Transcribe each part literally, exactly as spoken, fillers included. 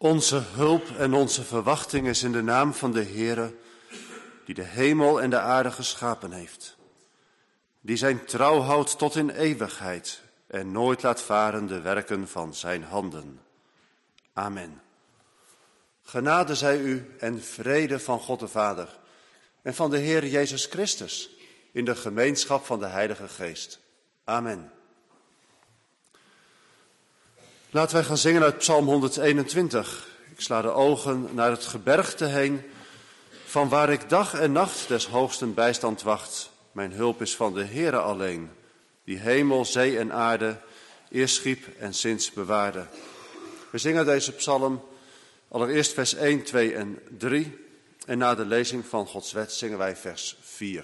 Onze hulp en onze verwachting is in de naam van de Heere, die de hemel en de aarde geschapen heeft. Die zijn trouw houdt tot in eeuwigheid en nooit laat varen de werken van zijn handen. Amen. Genade zij u en vrede van God de Vader en van de Heer Jezus Christus in de gemeenschap van de Heilige Geest. Amen. Laten wij gaan zingen uit Psalm honderdeenentwintig. Ik sla de ogen naar het gebergte heen, van waar ik dag en nacht des hoogsten bijstand wacht. Mijn hulp is van de Heere alleen, die hemel, zee en aarde eerst schiep en sinds bewaarde. We zingen deze psalm allereerst vers één, twee en drie. En na de lezing van Gods wet zingen wij vers vier.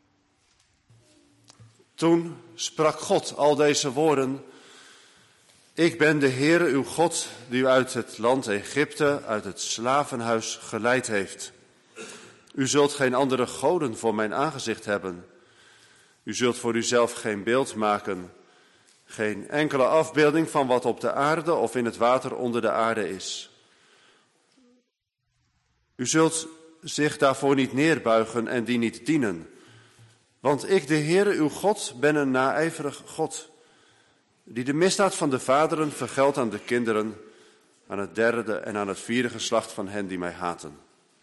Toen sprak God al deze woorden Ik ben de Heere uw God, die u uit het land Egypte, uit het slavenhuis geleid heeft. U zult geen andere goden voor mijn aangezicht hebben. U zult voor uzelf geen beeld maken, geen enkele afbeelding van wat op de aarde of in het water onder de aarde is. U zult zich daarvoor niet neerbuigen en die niet dienen. Want ik, de Heere uw God, ben een naijverig God, die de misdaad van de vaderen vergeldt aan de kinderen, aan het derde en aan het vierde geslacht van hen die mij haten.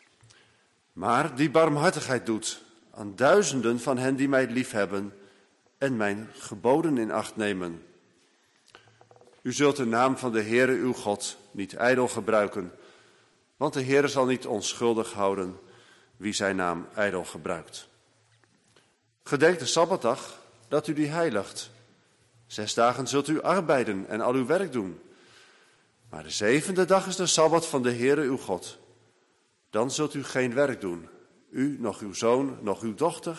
Maar die barmhartigheid doet aan duizenden van hen die mij liefhebben en mijn geboden in acht nemen. U zult de naam van de Heere uw God niet ijdel gebruiken, want de Heere zal niet onschuldig houden wie zijn naam ijdel gebruikt. Gedenk de Sabbatdag, dat u die heiligt. Zes dagen zult u arbeiden en al uw werk doen. Maar de zevende dag is de Sabbat van de Heere uw God. Dan zult u geen werk doen, u, nog uw zoon, nog uw dochter,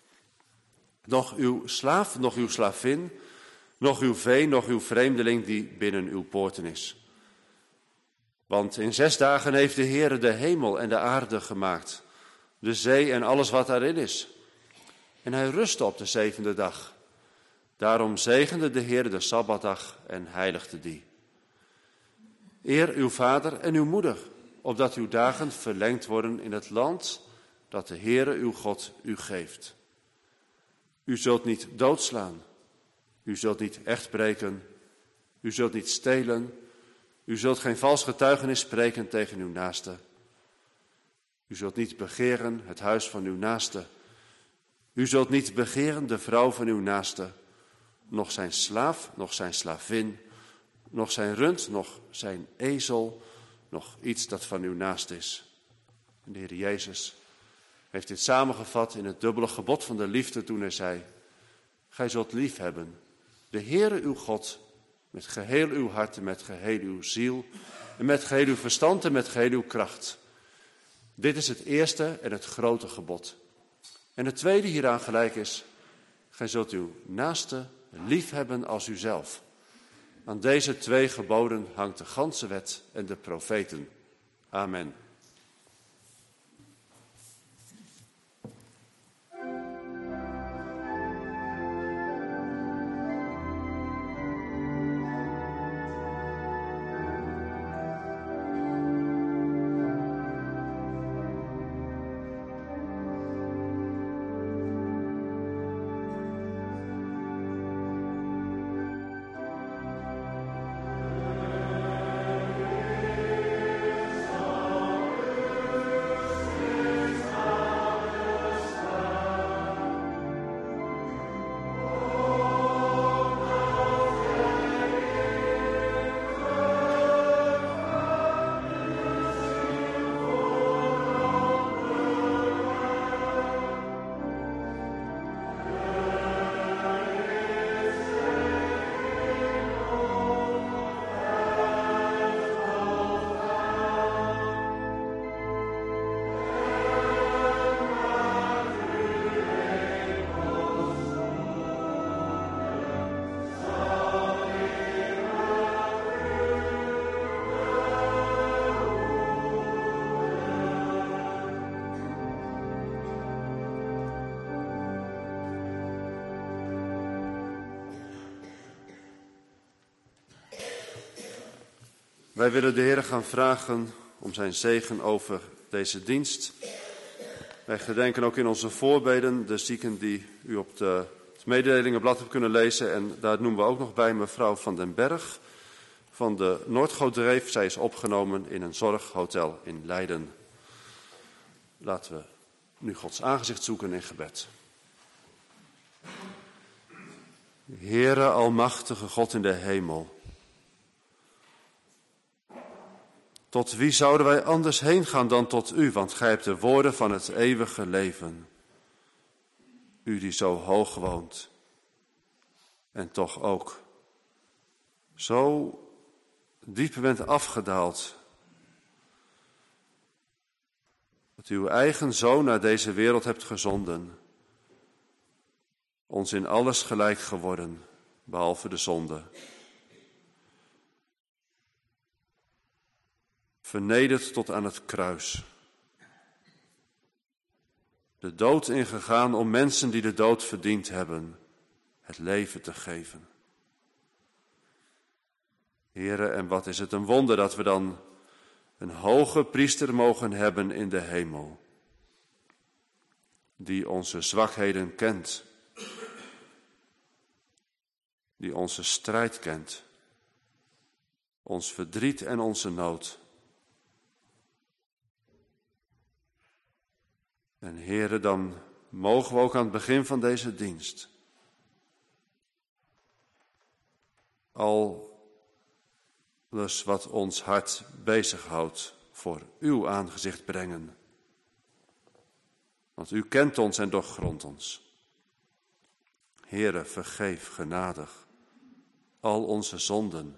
nog uw slaaf, nog uw slavin, nog uw vee, nog uw vreemdeling die binnen uw poorten is. Want in zes dagen heeft de Heere de hemel en de aarde gemaakt, de zee en alles wat daarin is. En hij rustte op de zevende dag. Daarom zegende de Heere de Sabbatdag en heiligde die. Eer uw vader en uw moeder, opdat uw dagen verlengd worden in het land dat de Heere uw God u geeft. U zult niet doodslaan, u zult niet echtbreken, u zult niet stelen, u zult geen vals getuigenis spreken tegen uw naaste. U zult niet begeren het huis van uw naaste. U zult niet begeren de vrouw van uw naaste, nog zijn slaaf, nog zijn slavin, nog zijn rund, nog zijn ezel, nog iets dat van uw naaste is. En de Heer Jezus heeft dit samengevat in het dubbele gebod van de liefde toen hij zei: gij zult lief hebben de Heere uw God met geheel uw hart en met geheel uw ziel en met geheel uw verstand en met geheel uw kracht. Dit is het eerste en het grote gebod. En het tweede hieraan gelijk is: gij zult uw naaste lief hebben als uzelf. Aan deze twee geboden hangt de ganse wet en de profeten. Amen. Wij willen de Heer gaan vragen om zijn zegen over deze dienst. Wij gedenken ook in onze voorbeden de zieken die u op de, het mededelingenblad hebt kunnen lezen. En daar noemen we ook nog bij mevrouw Van den Berg van de Noordgootdreef. Zij is opgenomen in een zorghotel in Leiden. Laten we nu Gods aangezicht zoeken in gebed. Heere, almachtige God in de hemel. Tot wie zouden wij anders heen gaan dan tot u, want gij hebt de woorden van het eeuwige leven. U die zo hoog woont en toch ook zo diep bent afgedaald, dat u uw eigen zoon naar deze wereld hebt gezonden, ons in alles gelijk geworden, behalve de zonde. vernederd tot aan het kruis. De dood ingegaan om mensen die de dood verdiend hebben, het leven te geven. Heere, en wat is het een wonder dat we dan een hoge priester mogen hebben in de hemel, die onze zwakheden kent, die onze strijd kent, ons verdriet en onze nood. En Heere, dan mogen we ook aan het begin van deze dienst alles wat ons hart bezighoudt voor uw aangezicht brengen. Want u kent ons en doorgrondt ons. Heere, vergeef genadig al onze zonden.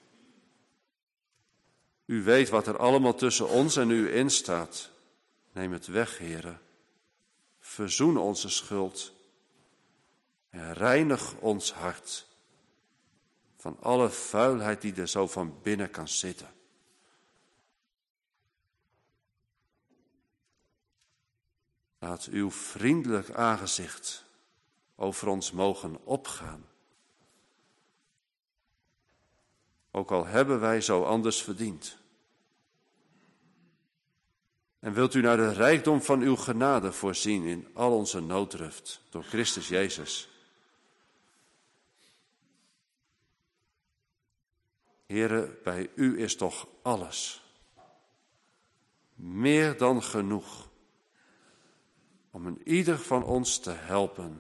U weet wat er allemaal tussen ons en u in staat. Neem het weg, Heere. Verzoen onze schuld en reinig ons hart van alle vuilheid die er zo van binnen kan zitten. Laat uw vriendelijk aangezicht over ons mogen opgaan. Ook al hebben wij zo anders verdiend. En wilt u naar de rijkdom van uw genade voorzien in al onze nooddruft door Christus Jezus. Heere, bij u is toch alles. Meer dan genoeg. Om een ieder van ons te helpen.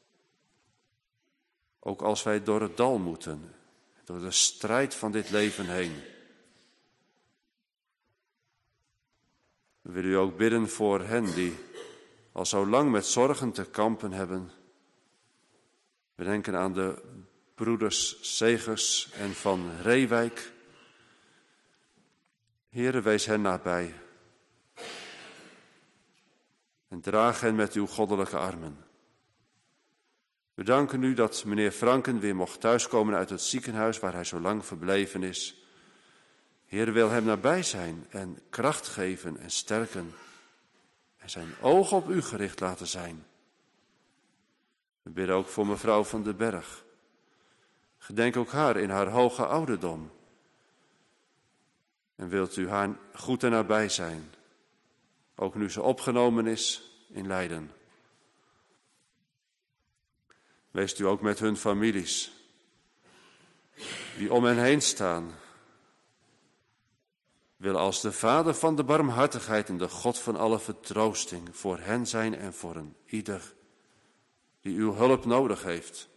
Ook als wij door het dal moeten. Door de strijd van dit leven heen. We willen u ook bidden voor hen die al zo lang met zorgen te kampen hebben. We denken aan de broeders Segers en van Reewijk. Heere, wees hen nabij. En draag hen met uw goddelijke armen. We danken u dat meneer Franken weer mocht thuiskomen uit het ziekenhuis waar hij zo lang verbleven is. Heer, wil hem nabij zijn en kracht geven en sterken. En zijn ogen op u gericht laten zijn. We bidden ook voor mevrouw van den Berg. Gedenk ook haar in haar hoge ouderdom. En wilt u haar goed en nabij zijn. Ook nu ze opgenomen is in Leiden. Weest u ook met hun families. Die om hen heen staan. Wil als de Vader van de barmhartigheid en de God van alle vertroosting voor hen zijn en voor een ieder die uw hulp nodig heeft.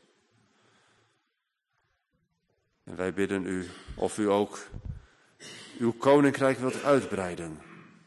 En wij bidden u of u ook uw koninkrijk wilt uitbreiden.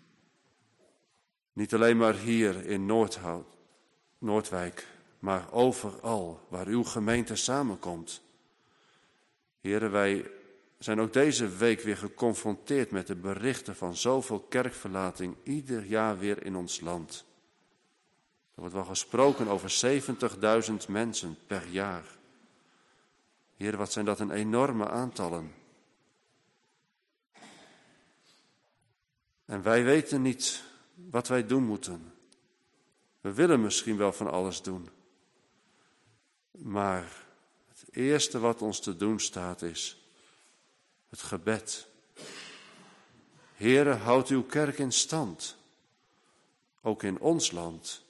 Niet alleen maar hier in Noordhout, Noordwijk, maar overal waar uw gemeente samenkomt. Heren, wij zijn ook deze week weer geconfronteerd met de berichten van zoveel kerkverlating ieder jaar weer in ons land. Er wordt wel gesproken over zeventigduizend mensen per jaar. Heer, wat zijn dat een enorme aantallen. En wij weten niet wat wij doen moeten. We willen misschien wel van alles doen. Maar het eerste wat ons te doen staat is het gebed. Heere, houd uw kerk in stand. Ook in ons land.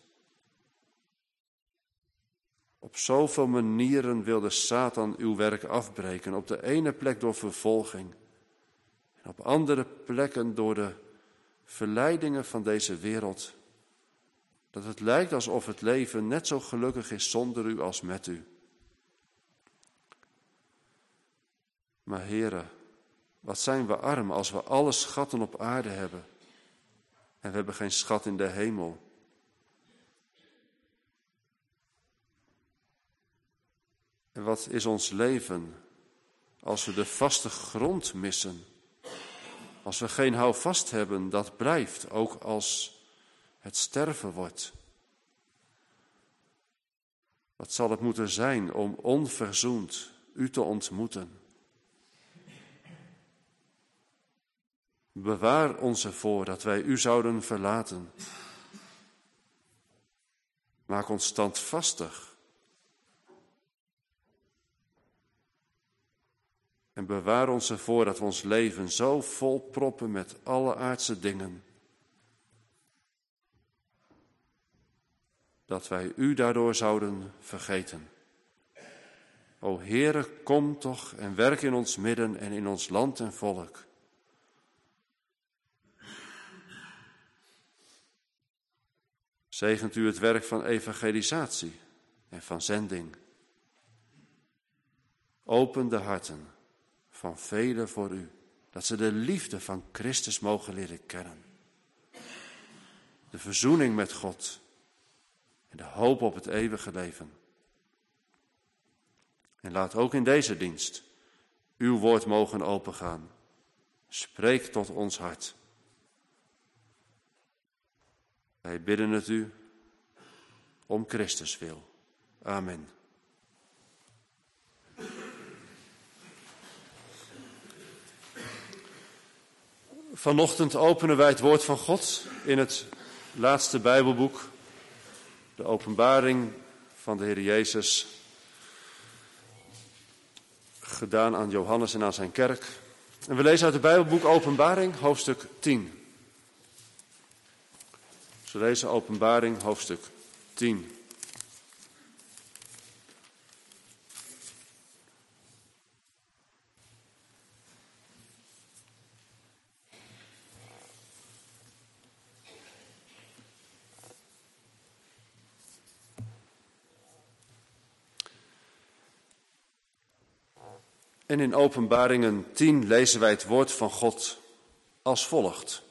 Op zoveel manieren wilde Satan uw werk afbreken. Op de ene plek door vervolging. En op andere plekken door de verleidingen van deze wereld. Dat het lijkt alsof het leven net zo gelukkig is zonder u als met u. Maar Heere, wat zijn we arm als we alle schatten op aarde hebben. En we hebben geen schat in de hemel. En wat is ons leven als we de vaste grond missen? Als we geen houvast hebben, dat blijft, ook als het sterven wordt. Wat zal het moeten zijn om onverzoend u te ontmoeten? Bewaar ons ervoor dat wij u zouden verlaten. Maak ons standvastig. En bewaar ons ervoor dat we ons leven zo volproppen met alle aardse dingen, dat wij u daardoor zouden vergeten. O Heere, kom toch en werk in ons midden en in ons land en volk. Zegent u het werk van evangelisatie en van zending. Open de harten van velen voor u, dat ze de liefde van Christus mogen leren kennen. De verzoening met God en de hoop op het eeuwige leven. En laat ook in deze dienst uw woord mogen opengaan. Spreek tot ons hart. Wij bidden het u om Christus wil. Amen. Vanochtend openen wij het woord van God in het laatste Bijbelboek, de openbaring van de Heer Jezus, gedaan aan Johannes en aan zijn kerk. En we lezen uit het Bijbelboek Openbaring, hoofdstuk tien. We lezen Openbaring, hoofdstuk tien. En in Openbaringen tien lezen wij het woord van God als volgt.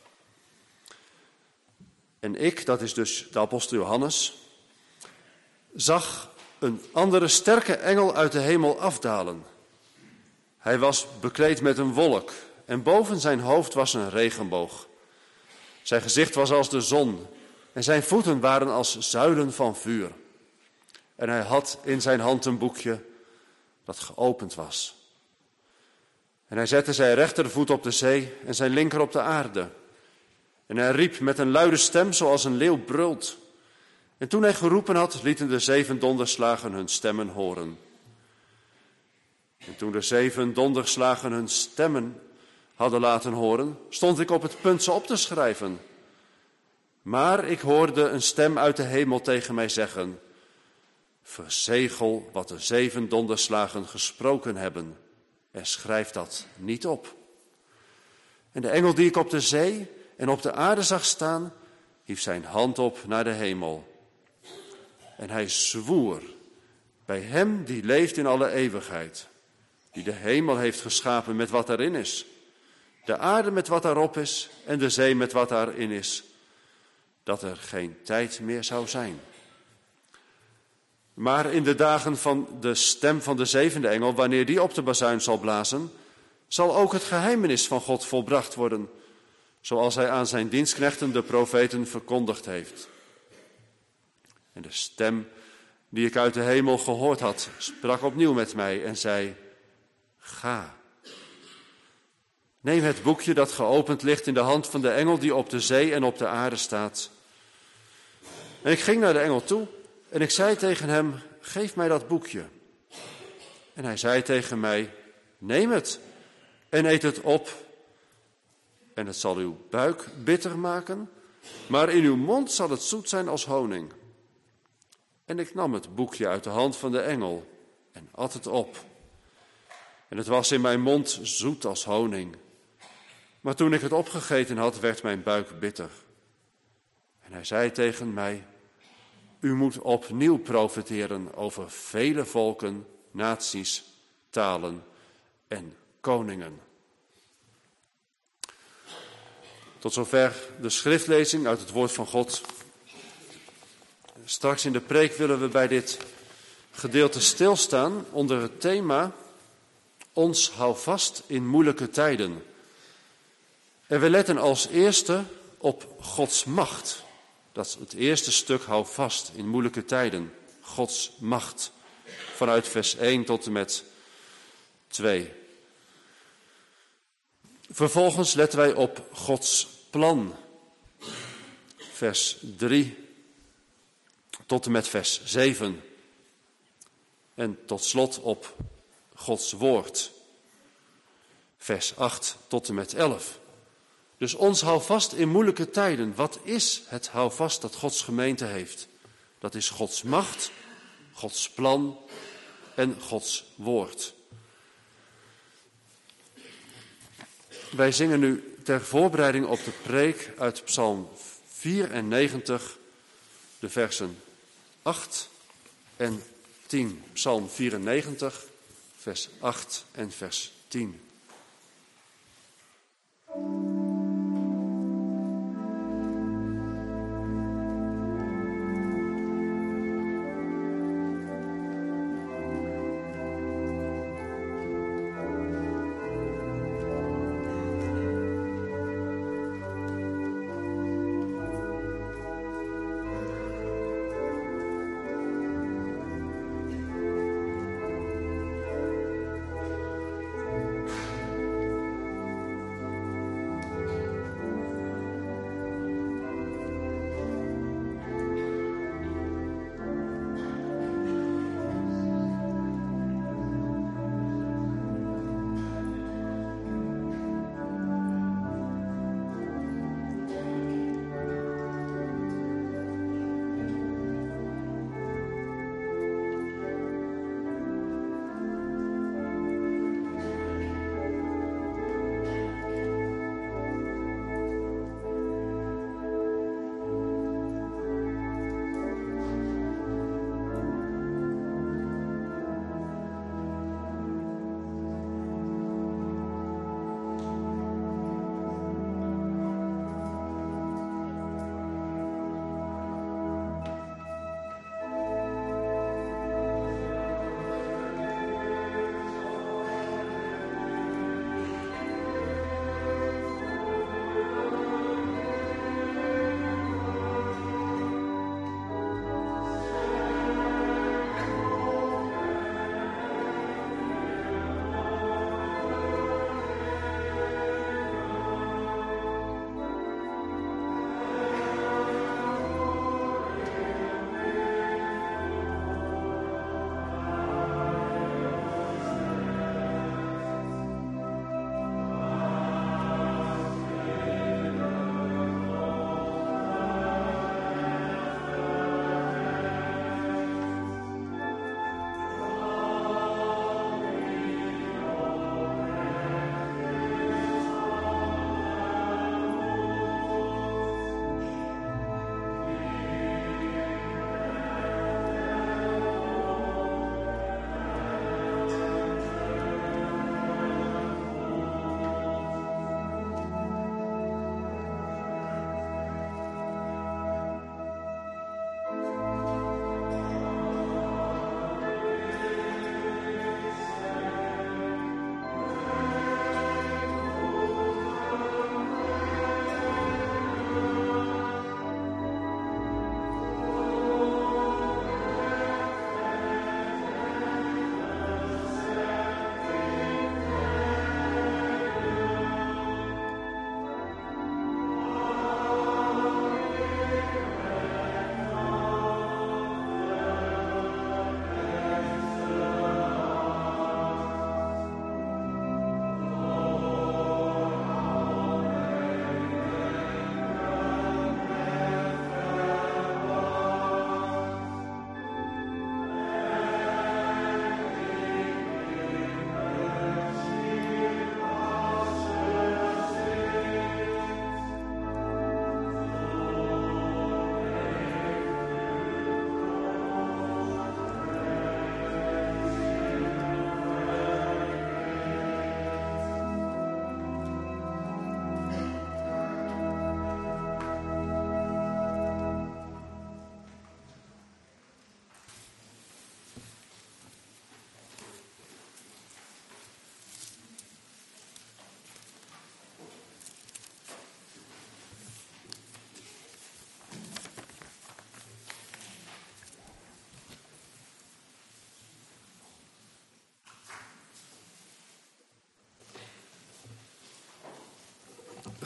En ik, dat is dus de apostel Johannes, zag een andere sterke engel uit de hemel afdalen. Hij was bekleed met een wolk en boven zijn hoofd was een regenboog. Zijn gezicht was als de zon en zijn voeten waren als zuilen van vuur. En hij had in zijn hand een boekje dat geopend was. En hij zette zijn rechtervoet op de zee en zijn linker op de aarde. En hij riep met een luide stem zoals een leeuw brult. En toen hij geroepen had, lieten de zeven donderslagen hun stemmen horen. En toen de zeven donderslagen hun stemmen hadden laten horen, stond ik op het punt ze op te schrijven. Maar ik hoorde een stem uit de hemel tegen mij zeggen: verzegel wat de zeven donderslagen gesproken hebben en schrijf dat niet op. En de engel die ik op de zee en op de aarde zag staan, hief zijn hand op naar de hemel. En hij zwoer bij hem die leeft in alle eeuwigheid, die de hemel heeft geschapen met wat daarin is, de aarde met wat daarop is en de zee met wat daarin is, dat er geen tijd meer zou zijn. Maar in de dagen van de stem van de zevende engel, wanneer die op de bazuin zal blazen, zal ook het geheimenis van God volbracht worden, zoals hij aan zijn dienstknechten de profeten verkondigd heeft. En de stem die ik uit de hemel gehoord had, sprak opnieuw met mij en zei: ga. Neem het boekje dat geopend ligt in de hand van de engel die op de zee en op de aarde staat. En ik ging naar de engel toe en ik zei tegen hem: geef mij dat boekje. En hij zei tegen mij: neem het en eet het op. En het zal uw buik bitter maken, maar in uw mond zal het zoet zijn als honing. En ik nam het boekje uit de hand van de engel en at het op. En het was in mijn mond zoet als honing. Maar toen ik het opgegeten had, werd mijn buik bitter. En hij zei tegen mij: u moet opnieuw profeteren over vele volken, naties, talen en koningen. Tot zover de schriftlezing uit het woord van God. Straks in de preek willen we bij dit gedeelte stilstaan onder het thema: ons hou vast in moeilijke tijden. En we letten als eerste op Gods macht. Dat is het eerste stuk: hou vast in moeilijke tijden. Gods macht. Vanuit vers één tot en met twee. Vervolgens letten wij op Gods plan. Vers drie tot en met vers zeven. En tot slot op Gods woord. Vers acht tot en met elf. Dus ons houvast in moeilijke tijden. Wat is het houvast dat Gods gemeente heeft? Dat is Gods macht, Gods plan en Gods woord. Wij zingen nu ter voorbereiding op de preek uit Psalm vierennegentig, de versen acht en tien. Psalm vierennegentig, vers acht en vers tien.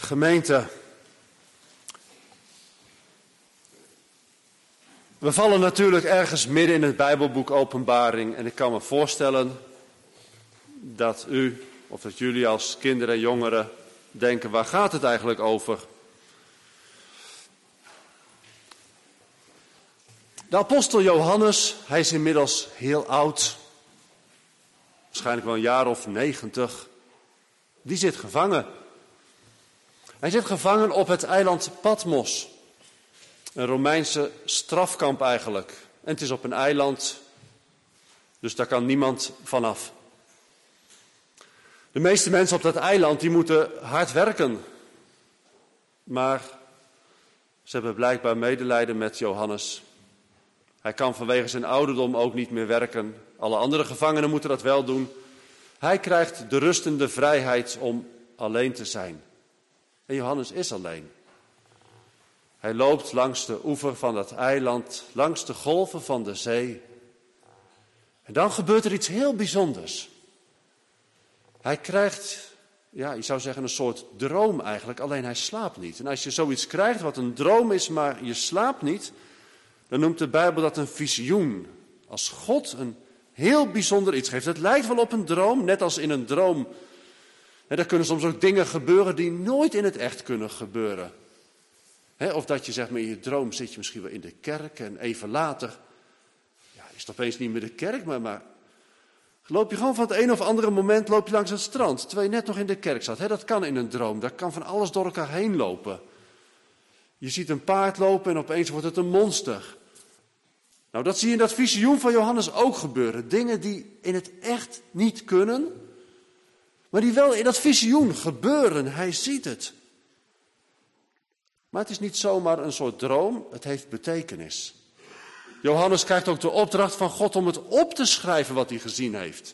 Gemeente, we vallen natuurlijk ergens midden in het Bijbelboek Openbaring. En ik kan me voorstellen dat u, of dat jullie als kinderen en jongeren denken, waar gaat het eigenlijk over? De apostel Johannes, hij is inmiddels heel oud. Waarschijnlijk wel een jaar of negentig. Die zit gevangen. Hij zit gevangen op het eiland Patmos. Een Romeinse strafkamp eigenlijk. En het is op een eiland, dus daar kan niemand vanaf. De meeste mensen op dat eiland die moeten hard werken. Maar ze hebben blijkbaar medelijden met Johannes. Hij kan vanwege zijn ouderdom ook niet meer werken. Alle andere gevangenen moeten dat wel doen. Hij krijgt de rustende vrijheid om alleen te zijn. En Johannes is alleen. Hij loopt langs de oever van dat eiland, langs de golven van de zee. En dan gebeurt er iets heel bijzonders. Hij krijgt, ja, je zou zeggen een soort droom eigenlijk, alleen hij slaapt niet. En als je zoiets krijgt wat een droom is, maar je slaapt niet, dan noemt de Bijbel dat een visioen. Als God een heel bijzonder iets geeft. Het lijkt wel op een droom, net als in een droom. En er kunnen soms ook dingen gebeuren die nooit in het echt kunnen gebeuren. He, of dat je zeg maar in je droom zit je misschien wel in de kerk en even later ja, is het opeens niet meer de kerk, maar, maar loop je gewoon van het een of andere moment loop je langs het strand, terwijl je net nog in de kerk zat. He, dat kan in een droom, daar kan van alles door elkaar heen lopen. Je ziet een paard lopen en opeens wordt het een monster. Nou, dat zie je in dat visioen van Johannes ook gebeuren. Dingen die in het echt niet kunnen, maar die wel in dat visioen gebeuren. Hij ziet het. Maar het is niet zomaar een soort droom, het heeft betekenis. Johannes krijgt ook de opdracht van God om het op te schrijven wat hij gezien heeft.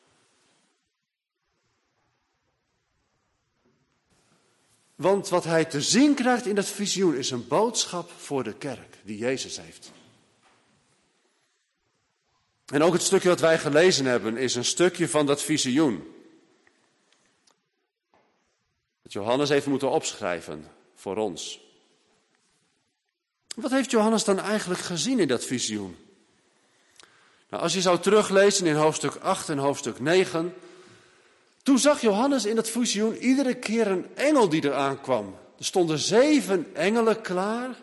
Want wat hij te zien krijgt in dat visioen is een boodschap voor de kerk die Jezus heeft. En ook het stukje wat wij gelezen hebben is een stukje van dat visioen. Dat Johannes heeft moeten opschrijven voor ons. Wat heeft Johannes dan eigenlijk gezien in dat visioen? Nou, als je zou teruglezen in hoofdstuk acht en hoofdstuk negen... Toen zag Johannes in dat visioen iedere keer een engel die eraan kwam. Er stonden zeven engelen klaar.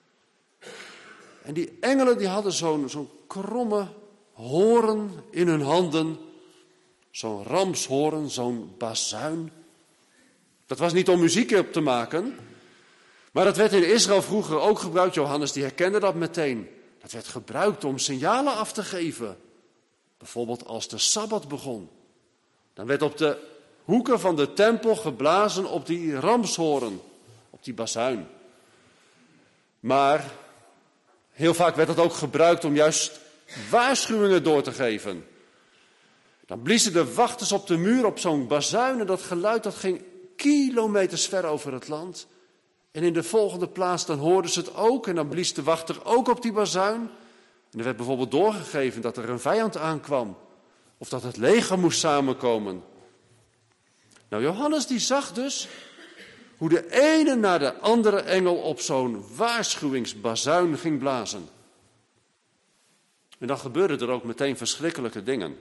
En die engelen die hadden zo'n, zo'n kromme hoorn in hun handen. Zo'n ramshoorn, zo'n bazuin. Dat was niet om muziek op te maken. Maar dat werd in Israël vroeger ook gebruikt. Johannes die herkende dat meteen. Dat werd gebruikt om signalen af te geven. Bijvoorbeeld als de Sabbat begon. Dan werd op de hoeken van de tempel geblazen op die ramshoorn, op die bazuin. Maar heel vaak werd dat ook gebruikt om juist waarschuwingen door te geven. Dan bliezen de wachters op de muur op zo'n bazuin en dat geluid dat ging kilometers ver over het land. En in de volgende plaats dan hoorden ze het ook en dan blies de wachter ook op die bazuin. En er werd bijvoorbeeld doorgegeven dat er een vijand aankwam. Of dat het leger moest samenkomen. Nou, Johannes die zag dus hoe de ene na de andere engel op zo'n waarschuwingsbazuin ging blazen. En dan gebeurden er ook meteen verschrikkelijke dingen.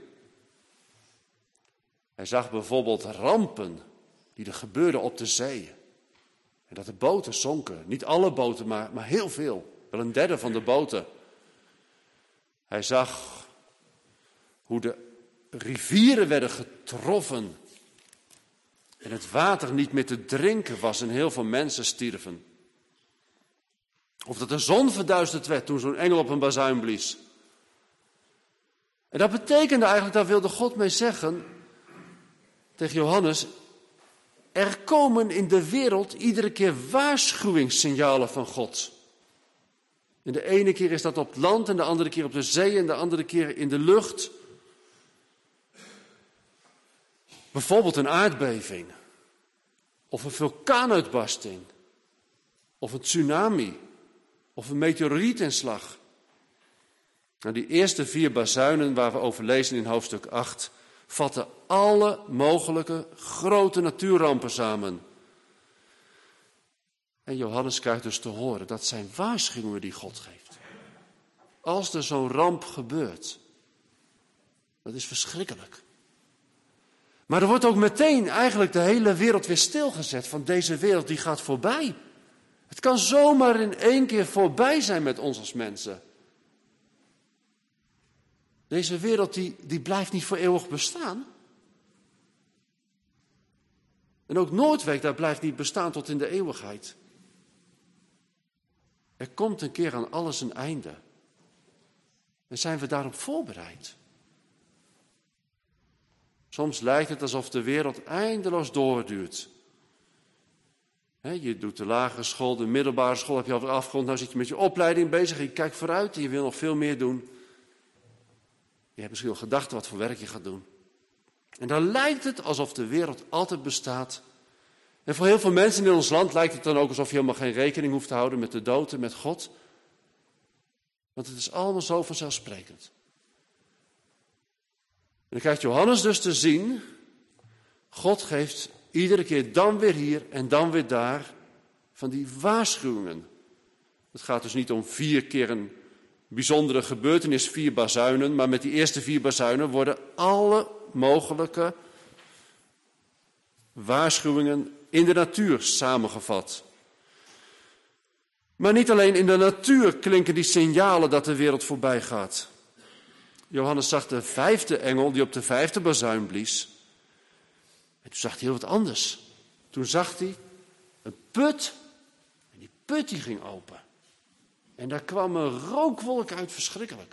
Hij zag bijvoorbeeld rampen die er gebeurden op de zee. En dat de boten zonken. Niet alle boten, maar, maar heel veel. Wel een derde van de boten. Hij zag hoe de rivieren werden getroffen en het water niet meer te drinken was en heel veel mensen stierven. Of dat de zon verduisterd werd toen zo'n engel op een bazuin blies. En dat betekende eigenlijk, daar wilde God mee zeggen tegen Johannes, er komen in de wereld iedere keer waarschuwingssignalen van God. En de ene keer is dat op het land en de andere keer op de zee en de andere keer in de lucht. Bijvoorbeeld een aardbeving, of een vulkaanuitbarsting, of een tsunami, of een meteorietinslag. Nou, die eerste vier bazuinen waar we over lezen in hoofdstuk acht, vatten alle mogelijke grote natuurrampen samen. En Johannes krijgt dus te horen, dat zijn waarschuwingen die God geeft. Als er zo'n ramp gebeurt. Dat is verschrikkelijk. Maar er wordt ook meteen eigenlijk de hele wereld weer stilgezet. Van deze wereld die gaat voorbij. Het kan zomaar in één keer voorbij zijn met ons als mensen. Deze wereld die, die blijft niet voor eeuwig bestaan. En ook Noordwijk, daar blijft niet bestaan tot in de eeuwigheid. Er komt een keer aan alles een einde. En zijn we daarop voorbereid? Soms lijkt het alsof de wereld eindeloos doorduurt. He, je doet de lagere school, de middelbare school heb je al afgerond. Nou zit je met je opleiding bezig. Je kijkt vooruit en je wil nog veel meer doen. Je hebt misschien al gedacht wat voor werk je gaat doen. En dan lijkt het alsof de wereld altijd bestaat. En voor heel veel mensen in ons land lijkt het dan ook alsof je helemaal geen rekening hoeft te houden met de dood en met God. Want het is allemaal zo vanzelfsprekend. En dan krijgt Johannes dus te zien, God geeft iedere keer dan weer hier en dan weer daar van die waarschuwingen. Het gaat dus niet om vier keer een bijzondere gebeurtenis, vier bazuinen, maar met die eerste vier bazuinen worden alle mogelijke waarschuwingen in de natuur samengevat. Maar niet alleen in de natuur klinken die signalen dat de wereld voorbij gaat. Johannes zag de vijfde engel die op de vijfde bazuin blies. En toen zag hij heel wat anders. Toen zag hij een put. En die put die ging open. En daar kwam een rookwolk uit, verschrikkelijk.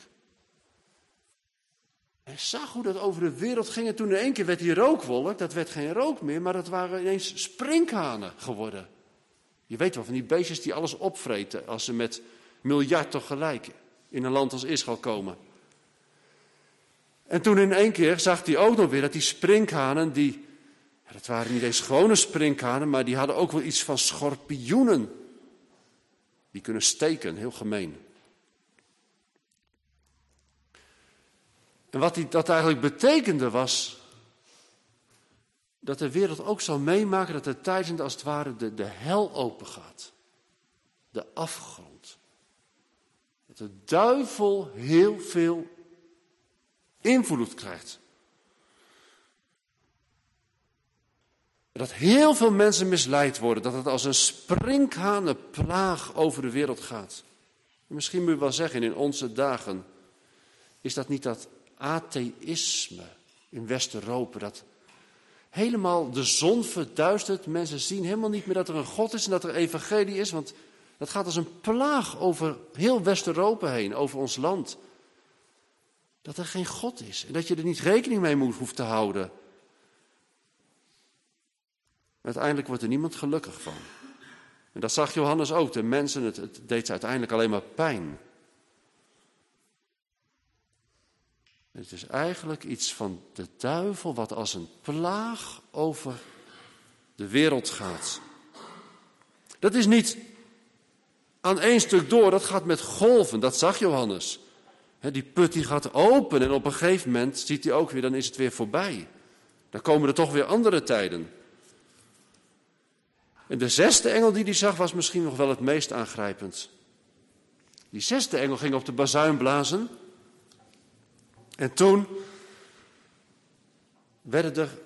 Hij zag hoe dat over de wereld ging. En toen in één keer werd die rookwolk, dat werd geen rook meer, maar dat waren ineens sprinkhanen geworden. Je weet wel, van die beestjes die alles opvreten als ze met miljard tegelijk in een land als Israël komen. En toen in één keer zag hij ook nog weer dat die sprinkhanen, die, ja, dat waren niet eens gewone sprinkhanen, maar die hadden ook wel iets van schorpioenen. Die kunnen steken, heel gemeen. En wat die, dat eigenlijk betekende was, dat de wereld ook zou meemaken dat er tijdens als het ware de, de hel open gaat. De afgrond. Dat de duivel heel veel invloed krijgt. Dat heel veel mensen misleid worden. Dat het als een sprinkhanenplaag over de wereld gaat. En misschien moet je wel zeggen, in onze dagen is dat niet dat atheïsme in West-Europa. Dat helemaal de zon verduistert. Mensen zien helemaal niet meer dat er een God is en dat er evangelie is. Want dat gaat als een plaag over heel West-Europa heen, over ons land. Dat er geen God is en dat je er niet rekening mee moet, hoeft te houden. Uiteindelijk wordt er niemand gelukkig van. En dat zag Johannes ook. De mensen, het, het deed ze uiteindelijk alleen maar pijn. En het is eigenlijk iets van de duivel wat als een plaag over de wereld gaat. Dat is niet aan één stuk door, dat gaat met golven, dat zag Johannes. He, die put die gaat open en op een gegeven moment ziet hij ook weer, dan is het weer voorbij. Dan komen er toch weer andere tijden. En de zesde engel die hij zag was misschien nog wel het meest aangrijpend. Die zesde engel ging op de bazuin blazen. En toen werden er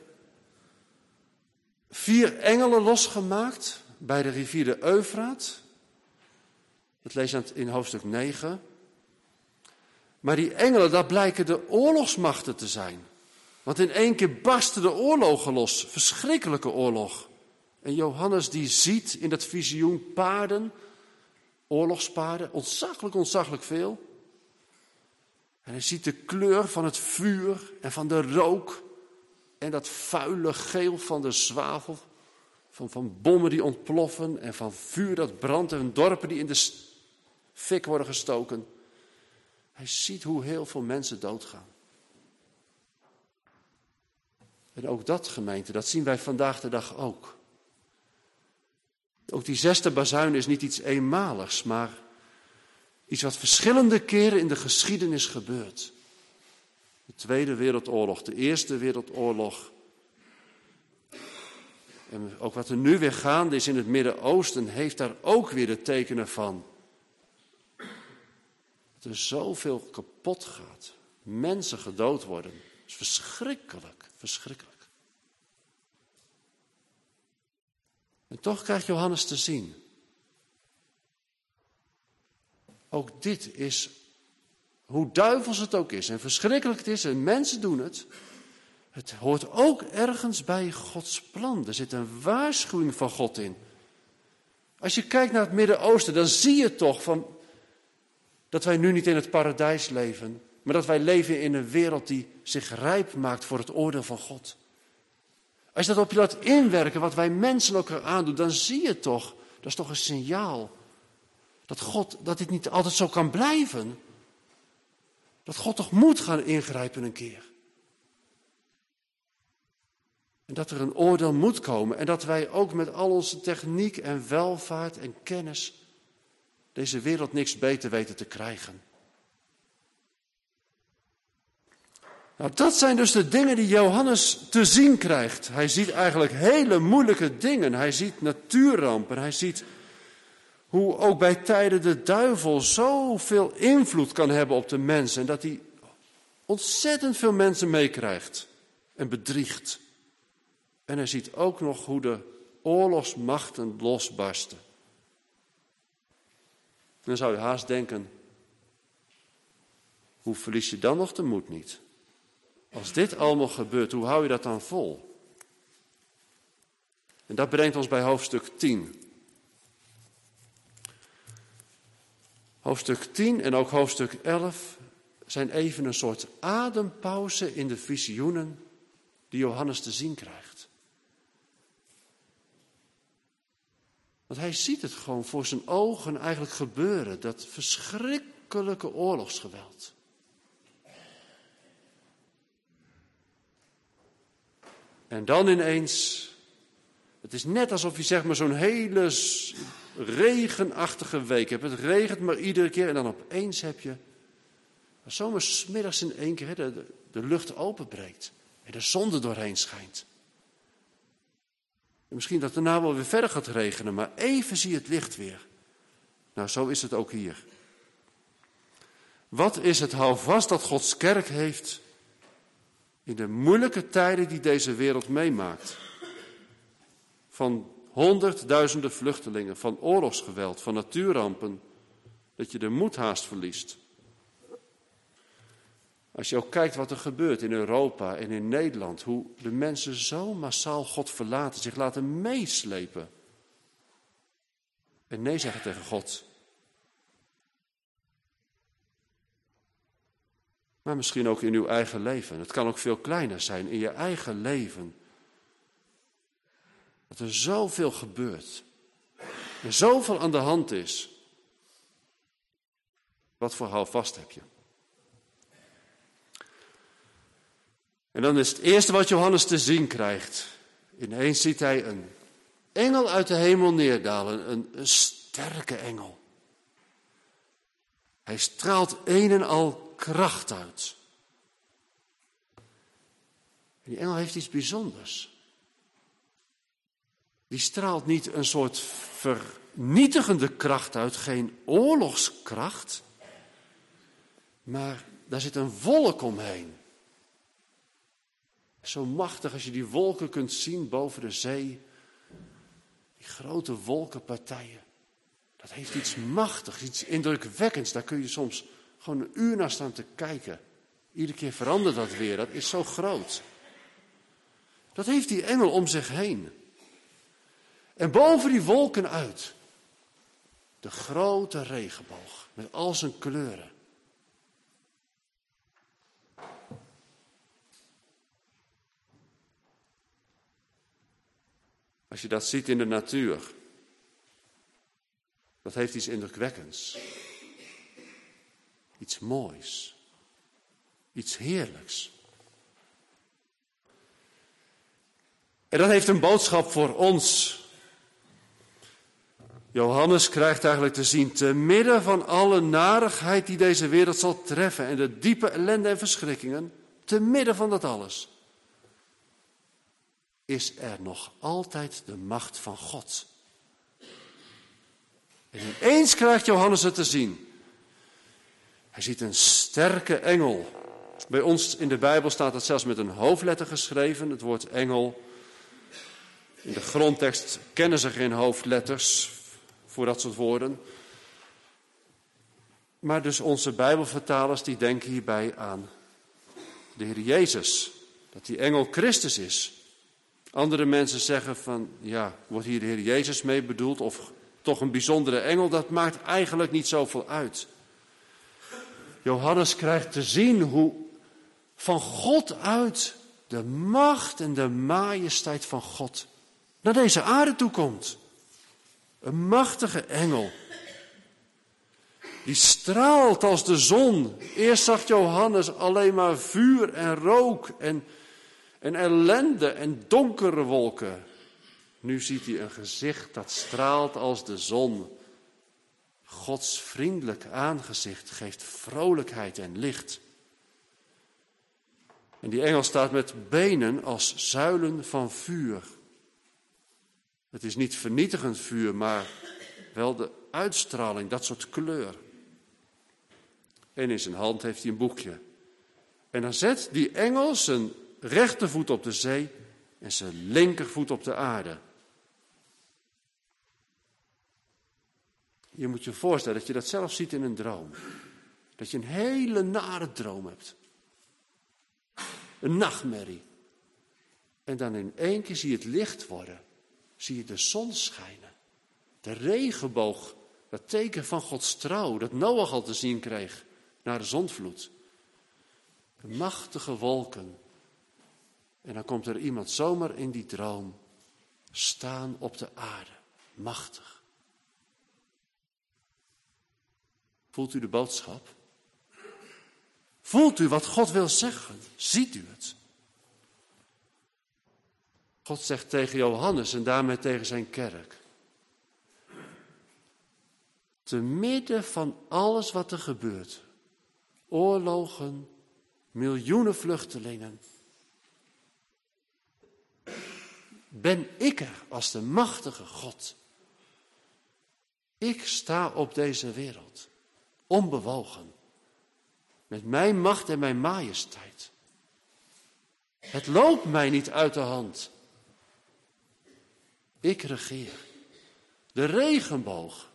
vier engelen losgemaakt bij de rivier de Eufraat. Dat lees je in hoofdstuk negen. Maar die engelen, dat blijken de oorlogsmachten te zijn. Want in één keer barsten de oorlogen los. Verschrikkelijke oorlog. En Johannes die ziet in dat visioen paarden, oorlogspaarden, ontzaglijk, ontzaglijk veel. En hij ziet de kleur van het vuur en van de rook en dat vuile geel van de zwavel, van, van bommen die ontploffen en van vuur dat brandt en dorpen die in de fik worden gestoken. Hij ziet hoe heel veel mensen doodgaan. En ook dat, gemeente, dat zien wij vandaag de dag ook. Ook die zesde bazuin is niet iets eenmaligs, maar iets wat verschillende keren in de geschiedenis gebeurt. De Tweede Wereldoorlog, de Eerste Wereldoorlog. En ook wat er nu weer gaande is in het Midden-Oosten, heeft daar ook weer de tekenen van. Dat er zoveel kapot gaat. Mensen gedood worden. Dat is verschrikkelijk, verschrikkelijk. En toch krijgt Johannes te zien. Ook dit is, hoe duivels het ook is en verschrikkelijk het is en mensen doen het. Het hoort ook ergens bij Gods plan. Er zit een waarschuwing van God in. Als je kijkt naar het Midden-Oosten, dan zie je toch van, dat wij nu niet in het paradijs leven, maar dat wij leven in een wereld die zich rijp maakt voor het oordeel van God. Als je dat op je laat inwerken, wat wij mensen elkaar aandoen, dan zie je toch, dat is toch een signaal, dat God, dat dit niet altijd zo kan blijven. Dat God toch moet gaan ingrijpen een keer. En dat er een oordeel moet komen en dat wij ook met al onze techniek en welvaart en kennis deze wereld niks beter weten te krijgen. Nou, dat zijn dus de dingen die Johannes te zien krijgt. Hij ziet eigenlijk hele moeilijke dingen. Hij ziet natuurrampen. Hij ziet hoe ook bij tijden de duivel zoveel invloed kan hebben op de mensen. En dat hij ontzettend veel mensen meekrijgt en bedriegt. En hij ziet ook nog hoe de oorlogsmachten losbarsten. Dan zou je haast denken, hoe verlies je dan nog de moed niet? Als dit allemaal gebeurt, hoe hou je dat dan vol? En dat brengt ons bij hoofdstuk tien. Hoofdstuk tien en ook hoofdstuk elf zijn even een soort adempauze in de visioenen die Johannes te zien krijgt. Want hij ziet het gewoon voor zijn ogen eigenlijk gebeuren, dat verschrikkelijke oorlogsgeweld. En dan ineens, het is net alsof je zeg maar zo'n hele regenachtige week hebt. Het regent maar iedere keer en dan opeens heb je, zomaar 's middags in één keer, de, de, de lucht openbreekt en de zon er doorheen schijnt. En misschien dat daarna wel weer verder gaat regenen, maar even zie je het licht weer. Nou, zo is het ook hier. Wat is het houvast dat Gods kerk heeft in de moeilijke tijden die deze wereld meemaakt? Van honderdduizenden vluchtelingen, van oorlogsgeweld, van natuurrampen, dat je de moed haast verliest. Als je ook kijkt wat er gebeurt in Europa en in Nederland, hoe de mensen zo massaal God verlaten, zich laten meeslepen. En nee zeggen tegen God. Maar misschien ook in uw eigen leven. Het kan ook veel kleiner zijn in je eigen leven. Dat er zoveel gebeurt. En zoveel aan de hand is. Wat voor houvast heb je? En dan is het eerste wat Johannes te zien krijgt. Ineens ziet hij een engel uit de hemel neerdalen. Een, een sterke engel. Hij straalt een en al kracht uit. En die engel heeft iets bijzonders. Die straalt niet een soort vernietigende kracht uit, geen oorlogskracht. Maar daar zit een wolk omheen. Zo machtig als je die wolken kunt zien boven de zee. Die grote wolkenpartijen. Dat heeft iets machtigs, iets indrukwekkends. Daar kun je soms gewoon een uur naar staan te kijken. Iedere keer verandert dat weer. Dat is zo groot. Dat heeft die engel om zich heen. En boven die wolken uit. De grote regenboog. Met al zijn kleuren. Als je dat ziet in de natuur. Dat heeft iets indrukwekkends. Iets moois. Iets heerlijks. En dat heeft een boodschap voor ons. Johannes krijgt eigenlijk te zien, te midden van alle narigheid die deze wereld zal treffen en de diepe ellende en verschrikkingen, te midden van dat alles, is er nog altijd de macht van God. En ineens krijgt Johannes het te zien. Hij ziet een sterke engel. Bij ons in de Bijbel staat het zelfs met een hoofdletter geschreven, het woord engel. In de grondtekst kennen ze geen hoofdletters voor dat soort woorden. Maar dus onze Bijbelvertalers die denken hierbij aan de Heer Jezus. Dat die engel Christus is. Andere mensen zeggen van, ja, wordt hier de Heer Jezus mee bedoeld? Of toch een bijzondere engel? Dat maakt eigenlijk niet zoveel uit. Johannes krijgt te zien hoe van God uit de macht en de majesteit van God naar deze aarde toe komt. Een machtige engel. Die straalt als de zon. Eerst zag Johannes alleen maar vuur en rook en, en ellende en donkere wolken. Nu ziet hij een gezicht dat straalt als de zon. Gods vriendelijk aangezicht geeft vrolijkheid en licht. En die engel staat met benen als zuilen van vuur. Het is niet vernietigend vuur, maar wel de uitstraling, dat soort kleur. En in zijn hand heeft hij een boekje. En dan zet die engel zijn rechtervoet op de zee en zijn linkervoet op de aarde. Je moet je voorstellen dat je dat zelf ziet in een droom. Dat je een hele nare droom hebt. Een nachtmerrie. En dan in één keer zie je het licht worden. Zie je de zon schijnen. De regenboog, dat teken van Gods trouw, dat Noach al te zien kreeg na de zondvloed. De machtige wolken. En dan komt er iemand zomaar in die droom staan op de aarde. Machtig. Voelt u de boodschap? Voelt u wat God wil zeggen? Ziet u het? God zegt tegen Johannes en daarmee tegen zijn kerk. Te midden van alles wat er gebeurt. Oorlogen, miljoenen vluchtelingen. Ben ik er als de machtige God. Ik sta op deze wereld. Onbewogen. Met mijn macht en mijn majesteit. Het loopt mij niet uit de hand. Ik regeer. De regenboog.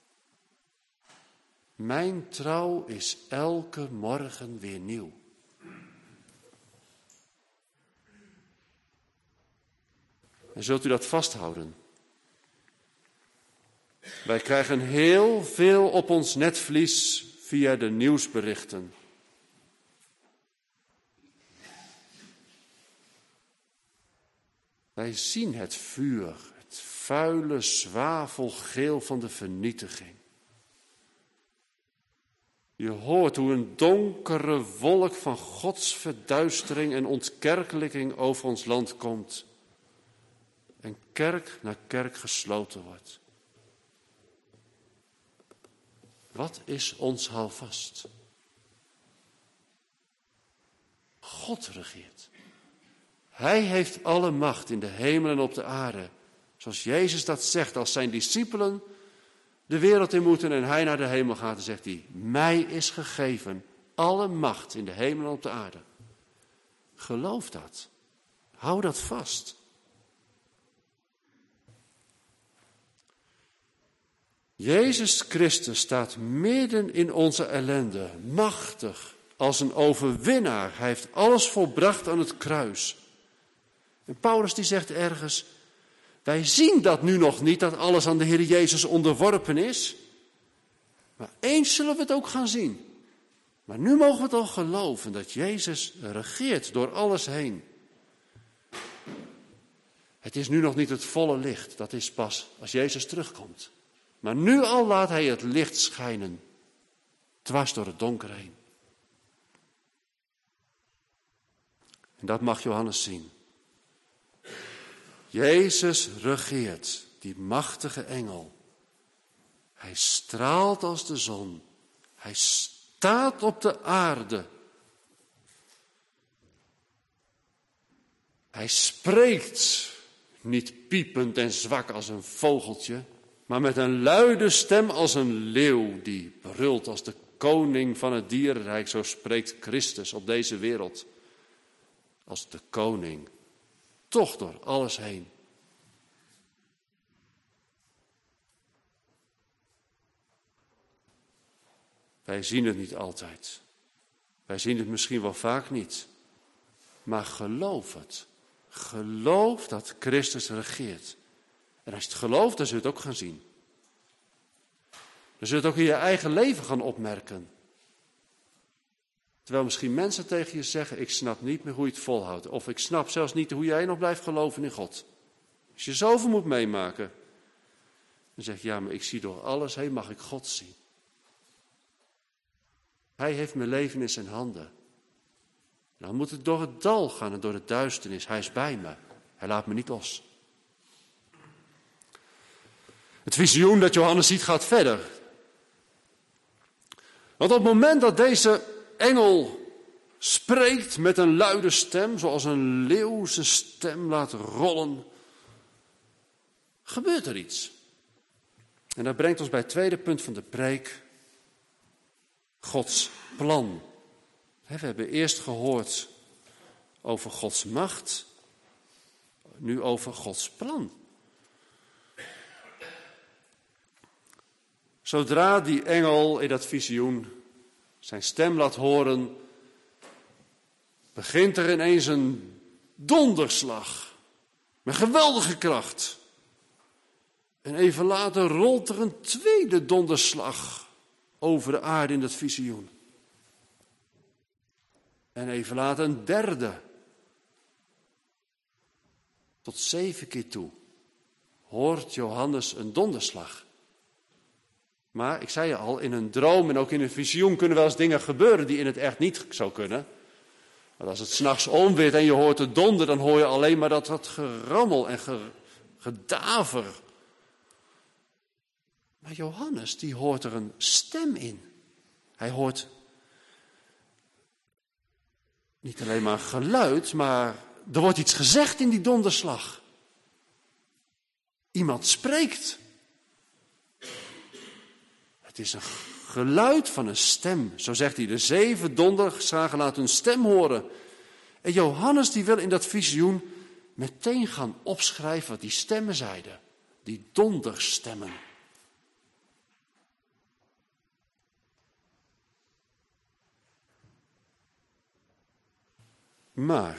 Mijn trouw is elke morgen weer nieuw. En zult u dat vasthouden? Wij krijgen heel veel op ons netvlies via de nieuwsberichten. Wij zien het vuur, het vuile zwavelgeel van de vernietiging. Je hoort hoe een donkere wolk van Gods verduistering en ontkerkelijking over ons land komt. En kerk na kerk gesloten wordt. Wat is ons houvast? God regeert. Hij heeft alle macht in de hemel en op de aarde. Zoals Jezus dat zegt, als zijn discipelen de wereld in moeten en hij naar de hemel gaat, dan zegt hij, mij is gegeven alle macht in de hemel en op de aarde. Geloof dat. Hou dat vast. Jezus Christus staat midden in onze ellende, machtig, als een overwinnaar. Hij heeft alles volbracht aan het kruis. En Paulus die zegt ergens, wij zien dat nu nog niet, dat alles aan de Heer Jezus onderworpen is. Maar eens zullen we het ook gaan zien. Maar nu mogen we het al geloven dat Jezus regeert door alles heen. Het is nu nog niet het volle licht, dat is pas als Jezus terugkomt. Maar nu al laat hij het licht schijnen, dwars door het donker heen. En dat mag Johannes zien. Jezus regeert, die machtige engel. Hij straalt als de zon. Hij staat op de aarde. Hij spreekt, niet piepend en zwak als een vogeltje, maar met een luide stem als een leeuw die brult als de koning van het dierenrijk. Zo spreekt Christus op deze wereld als de koning, toch door alles heen. Wij zien het niet altijd. Wij zien het misschien wel vaak niet. Maar geloof het. Geloof dat Christus regeert. En als je het gelooft, dan zul je het ook gaan zien. Dan zul je het ook in je eigen leven gaan opmerken. Terwijl misschien mensen tegen je zeggen, ik snap niet meer hoe je het volhoudt. Of ik snap zelfs niet hoe jij nog blijft geloven in God. Als je zoveel moet meemaken. Dan zeg je, ja, maar ik zie door alles heen, mag ik God zien. Hij heeft mijn leven in zijn handen. Dan moet het door het dal gaan en door de duisternis. Hij is bij me. Hij laat me niet los. Het visioen dat Johannes ziet gaat verder. Want op het moment dat deze engel spreekt met een luide stem, zoals een leeuw zijn stem laat rollen, gebeurt er iets. En dat brengt ons bij het tweede punt van de preek. Gods plan. We hebben eerst gehoord over Gods macht, nu over Gods plan. Zodra die engel in dat visioen zijn stem laat horen, begint er ineens een donderslag met geweldige kracht. En even later rolt er een tweede donderslag over de aarde in dat visioen. En even later een derde. Tot zeven keer toe hoort Johannes een donderslag. Maar ik zei je al, in een droom en ook in een visioen kunnen wel eens dingen gebeuren die in het echt niet zo kunnen. Want als het 's nachts onweert en je hoort de donder, dan hoor je alleen maar dat, dat gerammel en ge, gedaver. Maar Johannes, die hoort er een stem in. Hij hoort niet alleen maar geluid, maar er wordt iets gezegd in die donderslag. Iemand spreekt. Het is een geluid van een stem. Zo zegt hij, de zeven donderslagen laten hun stem horen. En Johannes die wil in dat visioen meteen gaan opschrijven wat die stemmen zeiden. Die donderstemmen. Maar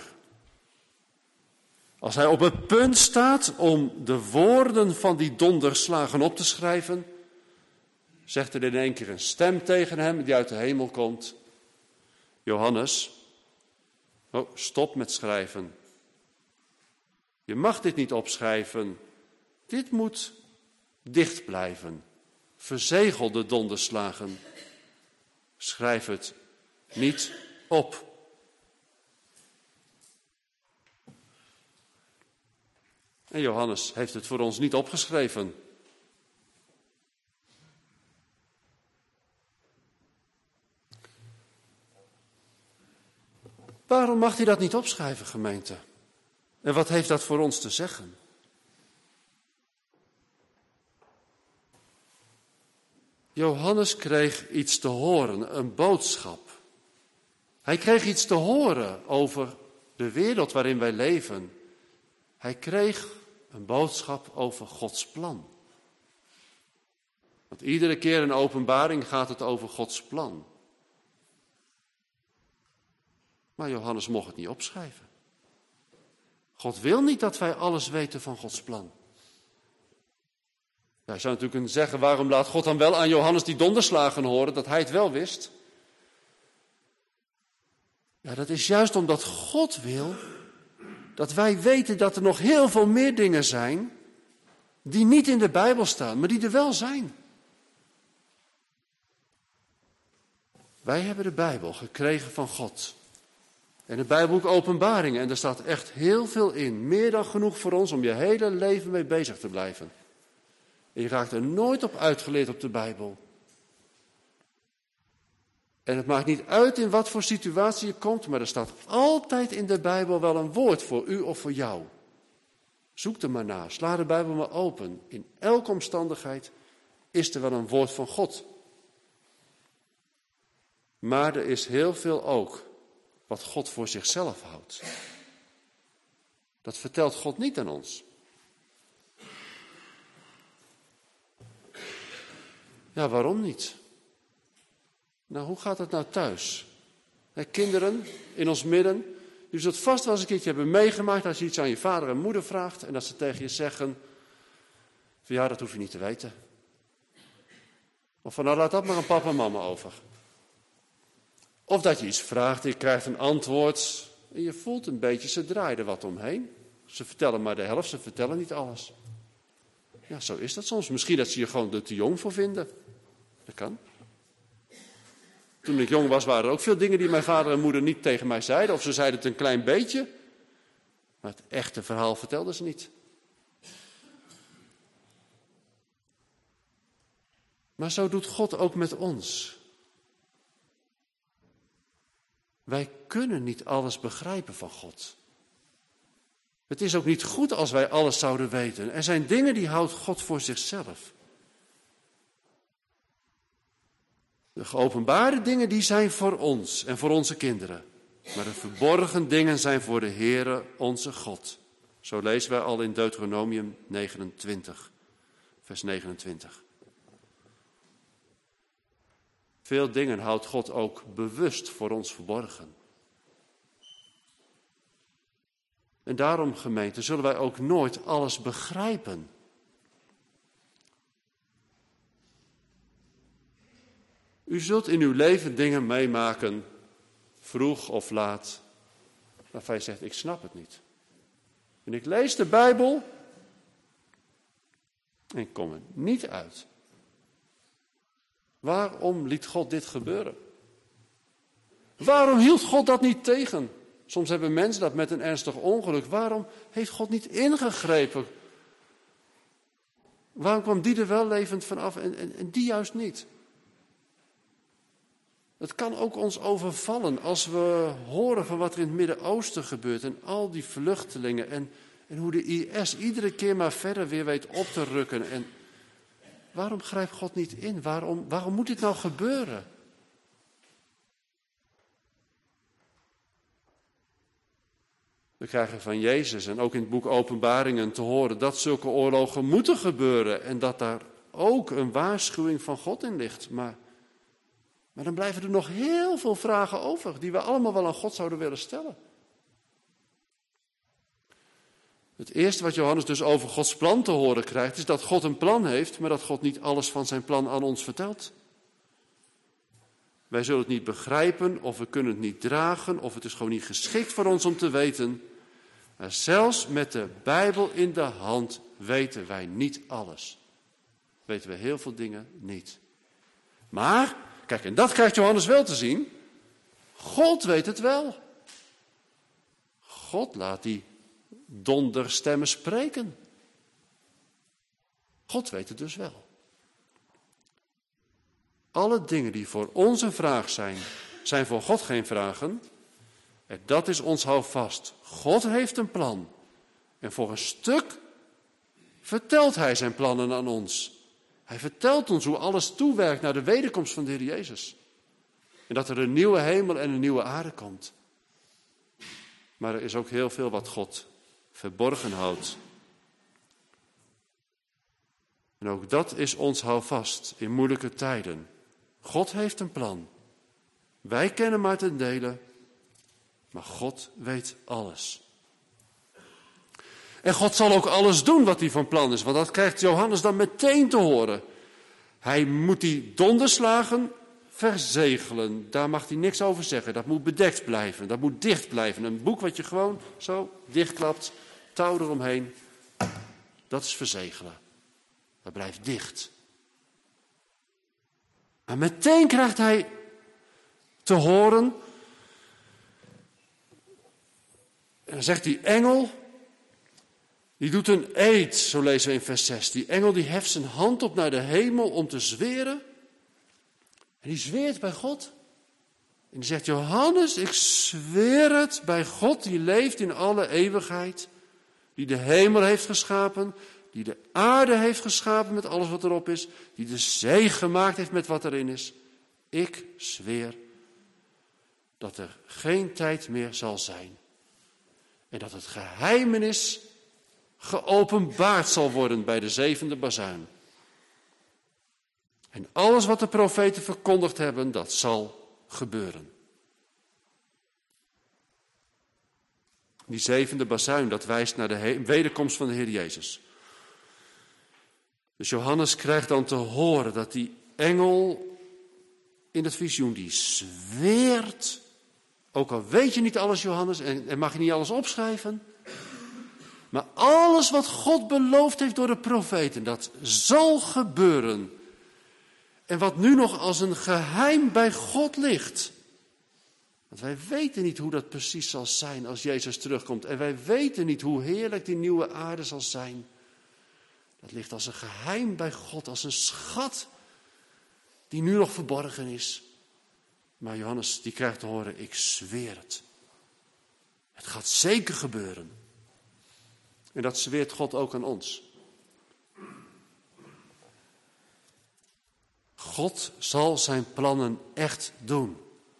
als hij op het punt staat om de woorden van die donderslagen op te schrijven, zegt er in één keer een stem tegen hem die uit de hemel komt. Johannes, oh, stop met schrijven. Je mag dit niet opschrijven. Dit moet dicht blijven. Verzegel de donderslagen. Schrijf het niet op. En Johannes heeft het voor ons niet opgeschreven. Waarom mag hij dat niet opschrijven, gemeente? En wat heeft dat voor ons te zeggen? Johannes kreeg iets te horen, een boodschap. Hij kreeg iets te horen over de wereld waarin wij leven. Hij kreeg een boodschap over Gods plan. Want iedere keer in openbaring gaat het over Gods plan. Maar Johannes mocht het niet opschrijven. God wil niet dat wij alles weten van Gods plan. Ja, je zou natuurlijk kunnen zeggen, waarom laat God dan wel aan Johannes die donderslagen horen, dat hij het wel wist? Ja, dat is juist omdat God wil dat wij weten dat er nog heel veel meer dingen zijn die niet in de Bijbel staan, maar die er wel zijn. Wij hebben de Bijbel gekregen van God. En het Bijbelboek Openbaringen, en daar staat echt heel veel in. Meer dan genoeg voor ons om je hele leven mee bezig te blijven. En je raakt er nooit op uitgeleerd op de Bijbel. En het maakt niet uit in wat voor situatie je komt, maar er staat altijd in de Bijbel wel een woord voor u of voor jou. Zoek er maar naar, sla de Bijbel maar open. In elke omstandigheid is er wel een woord van God. Maar er is heel veel ook wat God voor zichzelf houdt. Dat vertelt God niet aan ons. Ja, waarom niet? Nou, hoe gaat het nou thuis? He, kinderen in ons midden, u zult vast wel eens een keertje hebben meegemaakt als je iets aan je vader en moeder vraagt en dat ze tegen je zeggen, van ja, dat hoef je niet te weten. Of van nou, laat dat maar aan papa en mama over. Of dat je iets vraagt en je krijgt een antwoord en je voelt een beetje, ze draaien er wat omheen. Ze vertellen maar de helft, ze vertellen niet alles. Ja, zo is dat soms. Misschien dat ze je gewoon er te jong voor vinden. Dat kan. Toen ik jong was, waren er ook veel dingen die mijn vader en moeder niet tegen mij zeiden. Of ze zeiden het een klein beetje. Maar het echte verhaal vertelden ze niet. Maar zo doet God ook met ons. Wij kunnen niet alles begrijpen van God. Het is ook niet goed als wij alles zouden weten. Er zijn dingen die houdt God voor zichzelf. De geopenbaarde dingen die zijn voor ons en voor onze kinderen. Maar de verborgen dingen zijn voor de Heere onze God. Zo lezen wij al in Deuteronomium negenentwintig, vers negenentwintig. Veel dingen houdt God ook bewust voor ons verborgen. En daarom, gemeente, zullen wij ook nooit alles begrijpen. U zult in uw leven dingen meemaken, vroeg of laat, waarvan je zegt, ik snap het niet. En ik lees de Bijbel en ik kom er niet uit. Waarom liet God dit gebeuren? Waarom hield God dat niet tegen? Soms hebben mensen dat met een ernstig ongeluk. Waarom heeft God niet ingegrepen? Waarom kwam die er wel levend vanaf en, en, en die juist niet? Het kan ook ons overvallen als we horen van wat er in het Midden-Oosten gebeurt. En al die vluchtelingen en, en hoe de I S iedere keer maar verder weer weet op te rukken. En waarom grijpt God niet in? Waarom, waarom moet dit nou gebeuren? We krijgen van Jezus en ook in het boek Openbaringen te horen dat zulke oorlogen moeten gebeuren. En dat daar ook een waarschuwing van God in ligt. Maar, maar dan blijven er nog heel veel vragen over die we allemaal wel aan God zouden willen stellen. Het eerste wat Johannes dus over Gods plan te horen krijgt, is dat God een plan heeft, maar dat God niet alles van zijn plan aan ons vertelt. Wij zullen het niet begrijpen, of we kunnen het niet dragen, of het is gewoon niet geschikt voor ons om te weten. Maar zelfs met de Bijbel in de hand weten wij niet alles. Weten we heel veel dingen niet. Maar, kijk, en dat krijgt Johannes wel te zien. God weet het wel. God laat die donderstemmen spreken. God weet het dus wel. Alle dingen die voor ons een vraag zijn, zijn voor God geen vragen. En dat is ons houvast. God heeft een plan. En voor een stuk vertelt hij zijn plannen aan ons. Hij vertelt ons hoe alles toewerkt naar de wederkomst van de Heer Jezus. En dat er een nieuwe hemel en een nieuwe aarde komt. Maar er is ook heel veel wat God verborgen houdt. En ook dat is ons houvast in moeilijke tijden. God heeft een plan. Wij kennen maar ten dele, maar God weet alles. En God zal ook alles doen wat hij van plan is, want dat krijgt Johannes dan meteen te horen. Hij moet die donderslagen verzegelen, daar mag hij niks over zeggen. Dat moet bedekt blijven, dat moet dicht blijven. Een boek wat je gewoon zo dichtklapt, touw eromheen, dat is verzegelen. Dat blijft dicht. Maar meteen krijgt hij te horen, en dan zegt die engel, die doet een eed, zo lezen we in vers zes. Die engel die heft zijn hand op naar de hemel om te zweren. En die zweert bij God. En die zegt, Johannes, ik zweer het bij God die leeft in alle eeuwigheid, die de hemel heeft geschapen, die de aarde heeft geschapen met alles wat erop is, die de zee gemaakt heeft met wat erin is. Ik zweer dat er geen tijd meer zal zijn. En dat het geheimenis geopenbaard zal worden bij de zevende bazuin. En alles wat de profeten verkondigd hebben, dat zal gebeuren. Die zevende bazuin, dat wijst naar de wederkomst van de Heer Jezus. Dus Johannes krijgt dan te horen dat die engel in het visioen, die zweert, ook al weet je niet alles, Johannes, en, en mag je niet alles opschrijven, maar alles wat God beloofd heeft door de profeten, dat zal gebeuren. En wat nu nog als een geheim bij God ligt. Want wij weten niet hoe dat precies zal zijn als Jezus terugkomt. En wij weten niet hoe heerlijk die nieuwe aarde zal zijn. Dat ligt als een geheim bij God, als een schat die nu nog verborgen is. Maar Johannes die krijgt te horen, ik zweer het. Het gaat zeker gebeuren. En dat zweert God ook aan ons. God zal zijn plannen echt doen.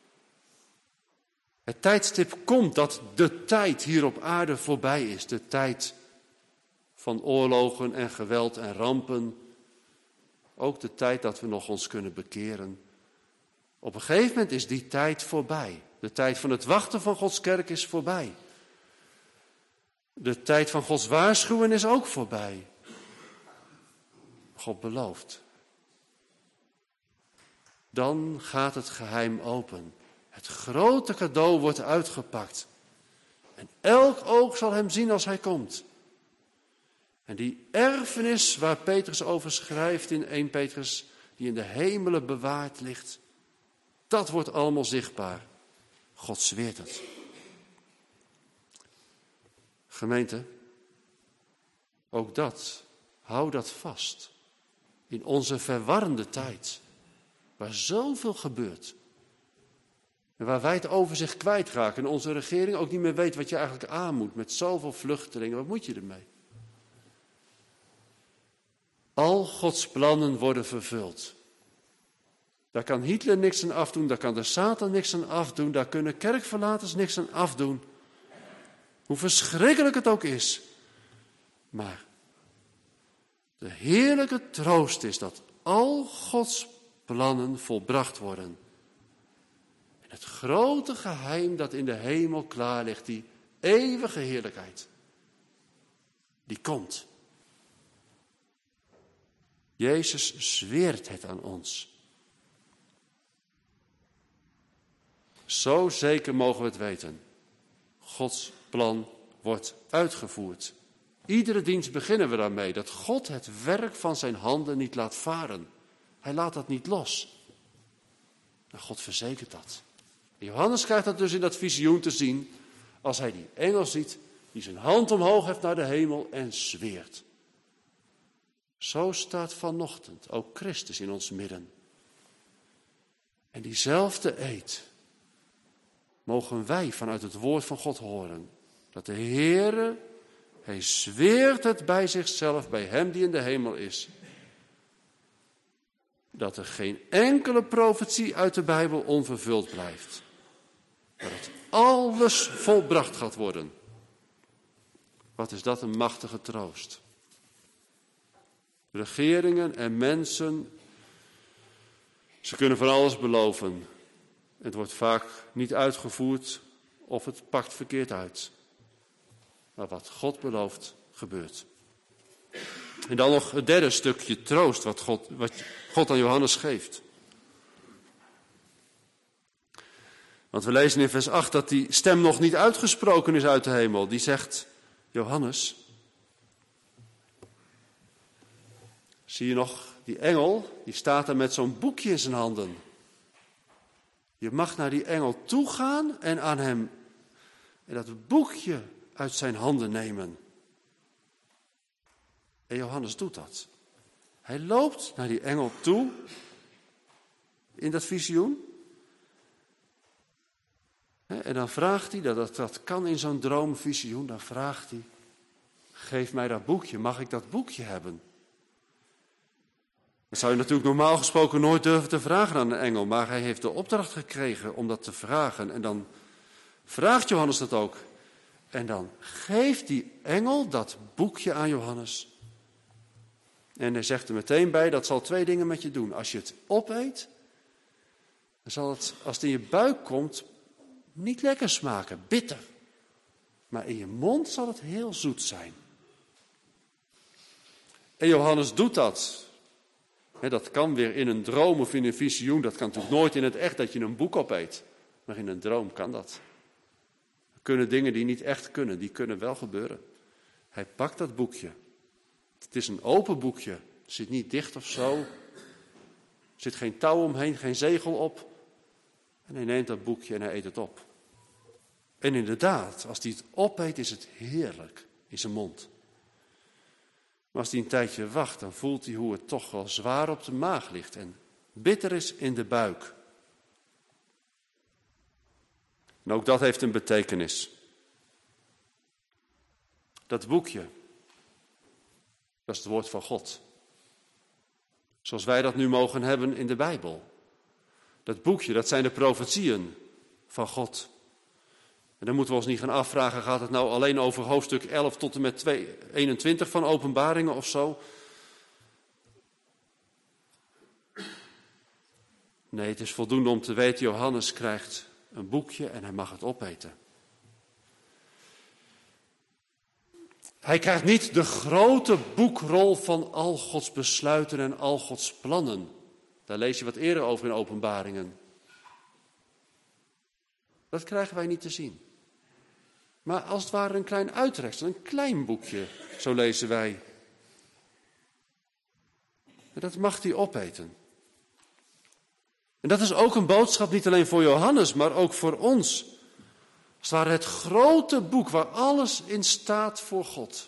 Het tijdstip komt dat de tijd hier op aarde voorbij is. De tijd van oorlogen en geweld en rampen. Ook de tijd dat we nog ons kunnen bekeren. Op een gegeven moment is die tijd voorbij. De tijd van het wachten van Gods kerk is voorbij. De tijd van Gods waarschuwen is ook voorbij. God belooft. Dan gaat het geheim open. Het grote cadeau wordt uitgepakt. En elk oog zal hem zien als hij komt. En die erfenis waar Petrus over schrijft in eerste Petrus, die in de hemelen bewaard ligt, dat wordt allemaal zichtbaar. God zweert het. Gemeente, ook dat, hou dat vast. In onze verwarrende tijd, waar zoveel gebeurt. En waar wij het overzicht kwijtraken en onze regering ook niet meer weet wat je eigenlijk aan moet met zoveel vluchtelingen. Wat moet je ermee? Al Gods plannen worden vervuld. Daar kan Hitler niks aan afdoen, daar kan de Satan niks aan afdoen, daar kunnen kerkverlaters niks aan afdoen. Hoe verschrikkelijk het ook is. Maar de heerlijke troost is dat al Gods plannen volbracht worden. En het grote geheim dat in de hemel klaar ligt, die eeuwige heerlijkheid, die komt. Jezus zweert het aan ons. Zo zeker mogen we het weten. Gods plan wordt uitgevoerd. Iedere dienst beginnen we daarmee, dat God het werk van zijn handen niet laat varen. Hij laat dat niet los. En God verzekert dat. En Johannes krijgt dat dus in dat visioen te zien, als hij die engel ziet, die zijn hand omhoog heeft naar de hemel en zweert. Zo staat vanochtend ook Christus in ons midden. En diezelfde eed mogen wij vanuit het woord van God horen. Dat de Heere, hij zweert het bij zichzelf, bij hem die in de hemel is. Dat er geen enkele profetie uit de Bijbel onvervuld blijft. Maar dat alles volbracht gaat worden. Wat is dat een machtige troost. Regeringen en mensen, ze kunnen van alles beloven. Het wordt vaak niet uitgevoerd of het pakt verkeerd uit. Maar wat God belooft, gebeurt. En dan nog het derde stukje troost wat God, wat God aan Johannes geeft. Want we lezen in vers acht dat die stem nog niet uitgesproken is uit de hemel. Die zegt, Johannes, zie je nog die engel, die staat er met zo'n boekje in zijn handen. Je mag naar die engel toe gaan en aan hem en dat boekje uit zijn handen nemen. En Johannes doet dat. Hij loopt naar die engel toe in dat visioen. En dan vraagt hij, dat, dat, dat kan in zo'n droomvisioen, dan vraagt hij, geef mij dat boekje, mag ik dat boekje hebben? Dat zou je natuurlijk normaal gesproken nooit durven te vragen aan een engel, maar hij heeft de opdracht gekregen om dat te vragen. En dan vraagt Johannes dat ook. En dan geeft die engel dat boekje aan Johannes. En hij zegt er meteen bij, dat zal twee dingen met je doen. Als je het opeet, dan zal het, als het in je buik komt, niet lekker smaken, bitter. Maar in je mond zal het heel zoet zijn. En Johannes doet dat. He, dat kan weer in een droom of in een visioen. Dat kan natuurlijk nooit in het echt dat je een boek opeet. Maar in een droom kan dat. Er kunnen dingen die niet echt kunnen, die kunnen wel gebeuren. Hij pakt dat boekje. Het is een open boekje. Het zit niet dicht of zo. Er zit geen touw omheen, geen zegel op. En hij neemt dat boekje en hij eet het op. En inderdaad, als hij het opeet, is het heerlijk in zijn mond. Maar als hij een tijdje wacht, dan voelt hij hoe het toch wel zwaar op de maag ligt en bitter is in de buik. En ook dat heeft een betekenis. Dat boekje, dat is het woord van God. Zoals wij dat nu mogen hebben in de Bijbel. Dat boekje, dat zijn de profetieën van God. En dan moeten we ons niet gaan afvragen, gaat het nou alleen over hoofdstuk elf tot en met eenentwintig van Openbaringen of zo? Nee, het is voldoende om te weten, Johannes krijgt een boekje en hij mag het opeten. Hij krijgt niet de grote boekrol van al Gods besluiten en al Gods plannen. Daar lees je wat eerder over in Openbaringen. Dat krijgen wij niet te zien. Maar als het ware een klein uittreksel, een klein boekje, zo lezen wij. En dat mag hij opeten. En dat is ook een boodschap niet alleen voor Johannes, maar ook voor ons. Als het ware het grote boek waar alles in staat voor God.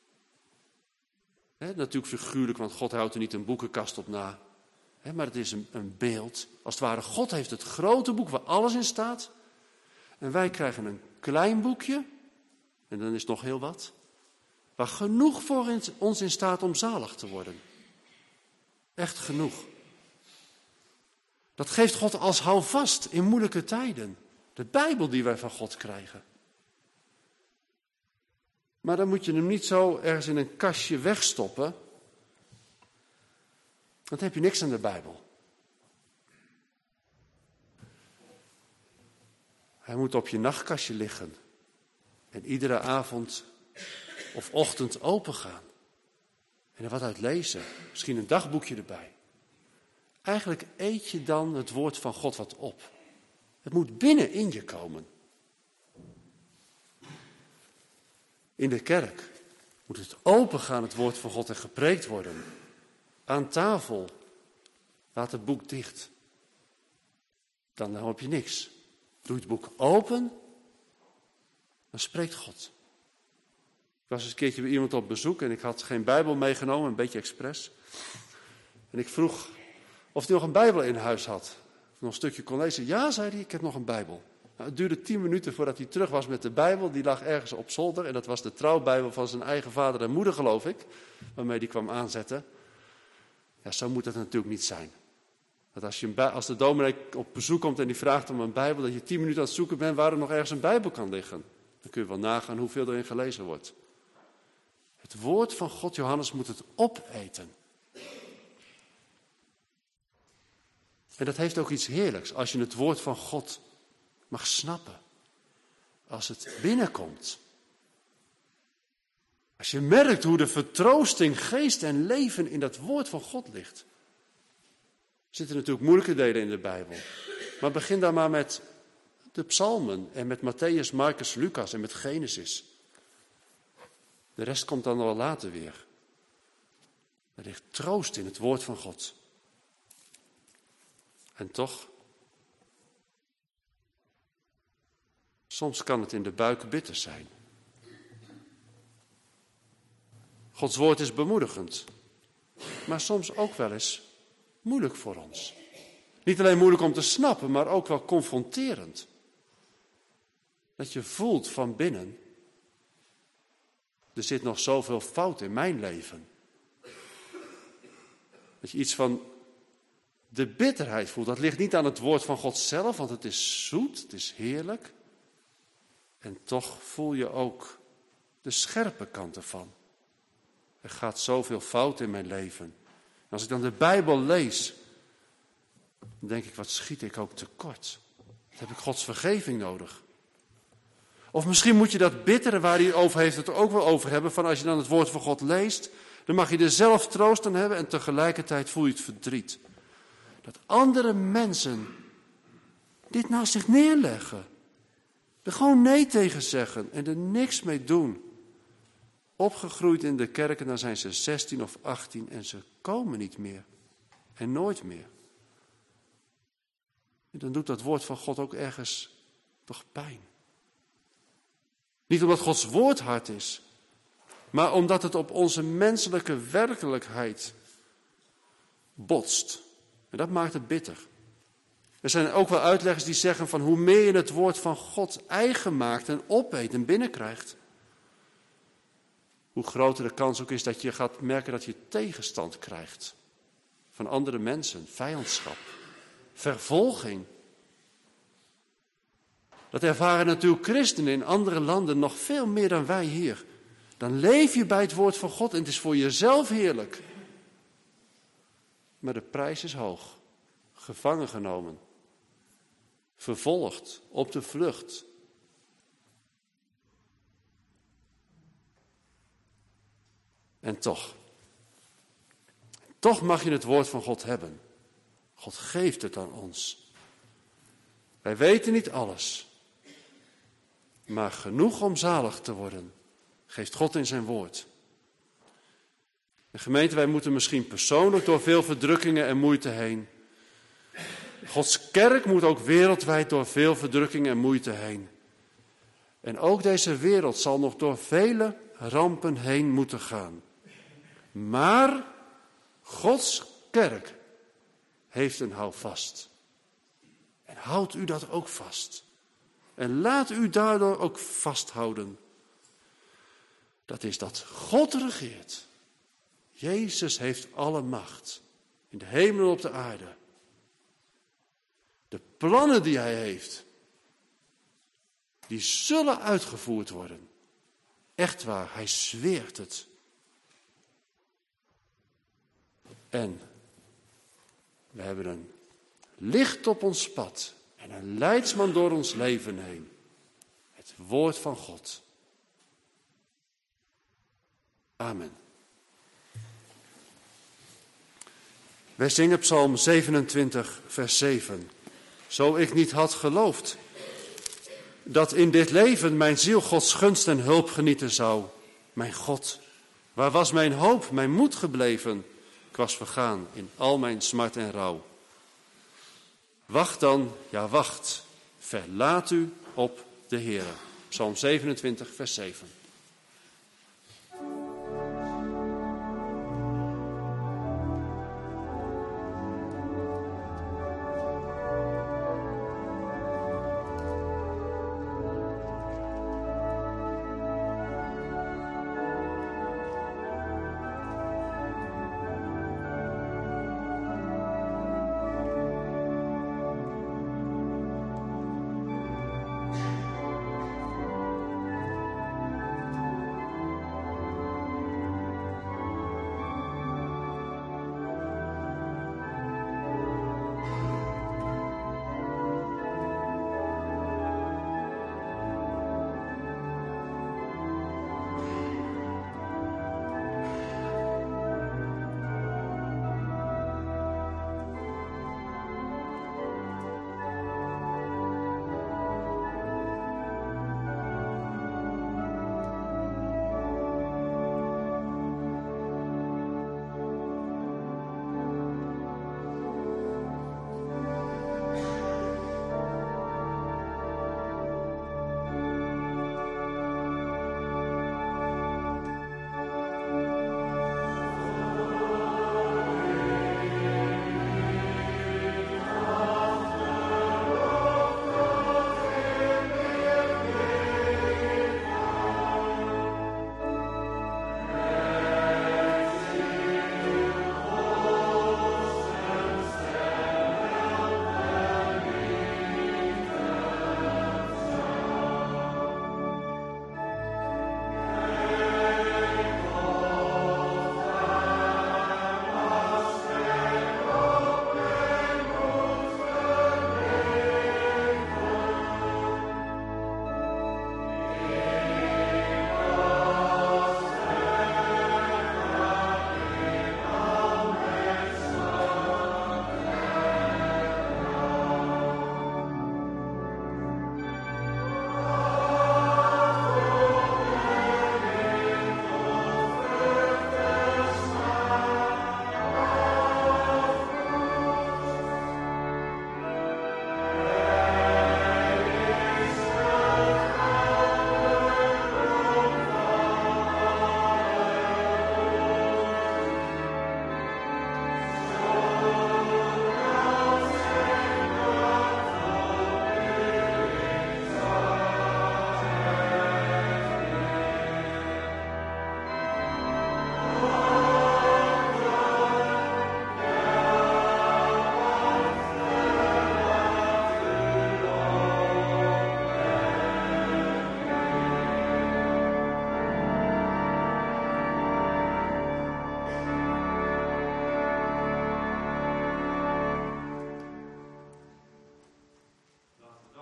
He, natuurlijk figuurlijk, want God houdt er niet een boekenkast op na. He, maar het is een, een beeld. Als het ware, God heeft het grote boek waar alles in staat. En wij krijgen een klein boekje, en dan is het nog heel wat, waar genoeg voor in, ons in staat om zalig te worden. Echt genoeg. Dat geeft God als houvast in moeilijke tijden. De Bijbel die wij van God krijgen. Maar dan moet je hem niet zo ergens in een kastje wegstoppen. Dan heb je niks aan de Bijbel. Hij moet op je nachtkastje liggen. En iedere avond of ochtend opengaan. En er wat uit lezen. Misschien een dagboekje erbij. Eigenlijk eet je dan het woord van God wat op. Het moet binnen in je komen. In de kerk moet het opengaan, het woord van God, en gepreekt worden. Aan tafel. Laat het boek dicht. Dan heb je niks. Doe het boek open, dan spreekt God. Ik was eens een keertje bij iemand op bezoek en ik had geen Bijbel meegenomen, een beetje expres. En ik vroeg of hij nog een Bijbel in huis had. Of nog een stukje kon lezen. Ja, zei hij, ik heb nog een Bijbel. Nou, het duurde tien minuten voordat hij terug was met de Bijbel. Die lag ergens op zolder en dat was de trouwbijbel van zijn eigen vader en moeder, geloof ik. Waarmee hij kwam aanzetten. Ja, zo moet het natuurlijk niet zijn. Dat als, je een, als de dominee op bezoek komt en die vraagt om een Bijbel, dat je tien minuten aan het zoeken bent waar er nog ergens een Bijbel kan liggen. Dan kun je wel nagaan hoeveel erin gelezen wordt. Het woord van God, Johannes, moet het opeten. En dat heeft ook iets heerlijks, als je het woord van God mag snappen. Als het binnenkomt. Als je merkt hoe de vertroosting, geest en leven in dat woord van God ligt. Er zitten natuurlijk moeilijke delen in de Bijbel. Maar begin dan maar met de psalmen en met Matthäus, Marcus, Lucas en met Genesis. De rest komt dan wel later weer. Er ligt troost in het woord van God. En toch, soms kan het in de buik bitter zijn. Gods woord is bemoedigend, maar soms ook wel eens moeilijk voor ons. Niet alleen moeilijk om te snappen, maar ook wel confronterend. Dat je voelt van binnen, er zit nog zoveel fout in mijn leven. Dat je iets van de bitterheid voelt. Dat ligt niet aan het woord van God zelf, want het is zoet, het is heerlijk. En toch voel je ook de scherpe kant ervan. Er gaat zoveel fout in mijn leven. En als ik dan de Bijbel lees, dan denk ik, wat schiet ik ook tekort. Dan heb ik Gods vergeving nodig. Of misschien moet je dat bittere waar hij over heeft het er ook wel over hebben. Van als je dan het woord van God leest, dan mag je er zelf troost aan hebben en tegelijkertijd voel je het verdriet. Dat andere mensen dit naast zich neerleggen. Er gewoon nee tegen zeggen en er niks mee doen. Opgegroeid in de kerken, dan zijn ze zestien of achttien en ze komen niet meer. En nooit meer. En dan doet dat woord van God ook ergens toch pijn. Niet omdat Gods woord hard is, maar omdat het op onze menselijke werkelijkheid botst. En dat maakt het bitter. Er zijn ook wel uitleggers die zeggen van hoe meer je het woord van God eigen maakt en opeet en binnenkrijgt, hoe groter de kans ook is dat je gaat merken dat je tegenstand krijgt van andere mensen, vijandschap, vervolging. Dat ervaren natuurlijk christenen in andere landen nog veel meer dan wij hier. Dan leef je bij het woord van God en het is voor jezelf heerlijk. Maar de prijs is hoog. Gevangen genomen. Vervolgd. Op de vlucht. En toch. Toch mag je het woord van God hebben. God geeft het aan ons. Wij weten niet alles. Maar genoeg om zalig te worden, geeft God in zijn woord. De gemeente, wij moeten misschien persoonlijk door veel verdrukkingen en moeite heen. Gods kerk moet ook wereldwijd door veel verdrukkingen en moeite heen. En ook deze wereld zal nog door vele rampen heen moeten gaan. Maar Gods kerk heeft een houvast. En houdt u dat ook vast. En laat u daardoor ook vasthouden. Dat is dat God regeert. Jezus heeft alle macht. In de hemel en op de aarde. De plannen die hij heeft. Die zullen uitgevoerd worden. Echt waar, hij zweert het. En we hebben een licht op ons pad. En een leidsman door ons leven heen. Het woord van God. Amen. Wij zingen Psalm zevenentwintig, vers zeven. Zo ik niet had geloofd dat in dit leven mijn ziel Gods gunst en hulp genieten zou. Mijn God, waar was mijn hoop, mijn moed gebleven? Ik was vergaan in al mijn smart en rouw. Wacht dan, ja wacht, verlaat u op de Heere. Psalm zevenentwintig, vers zeven.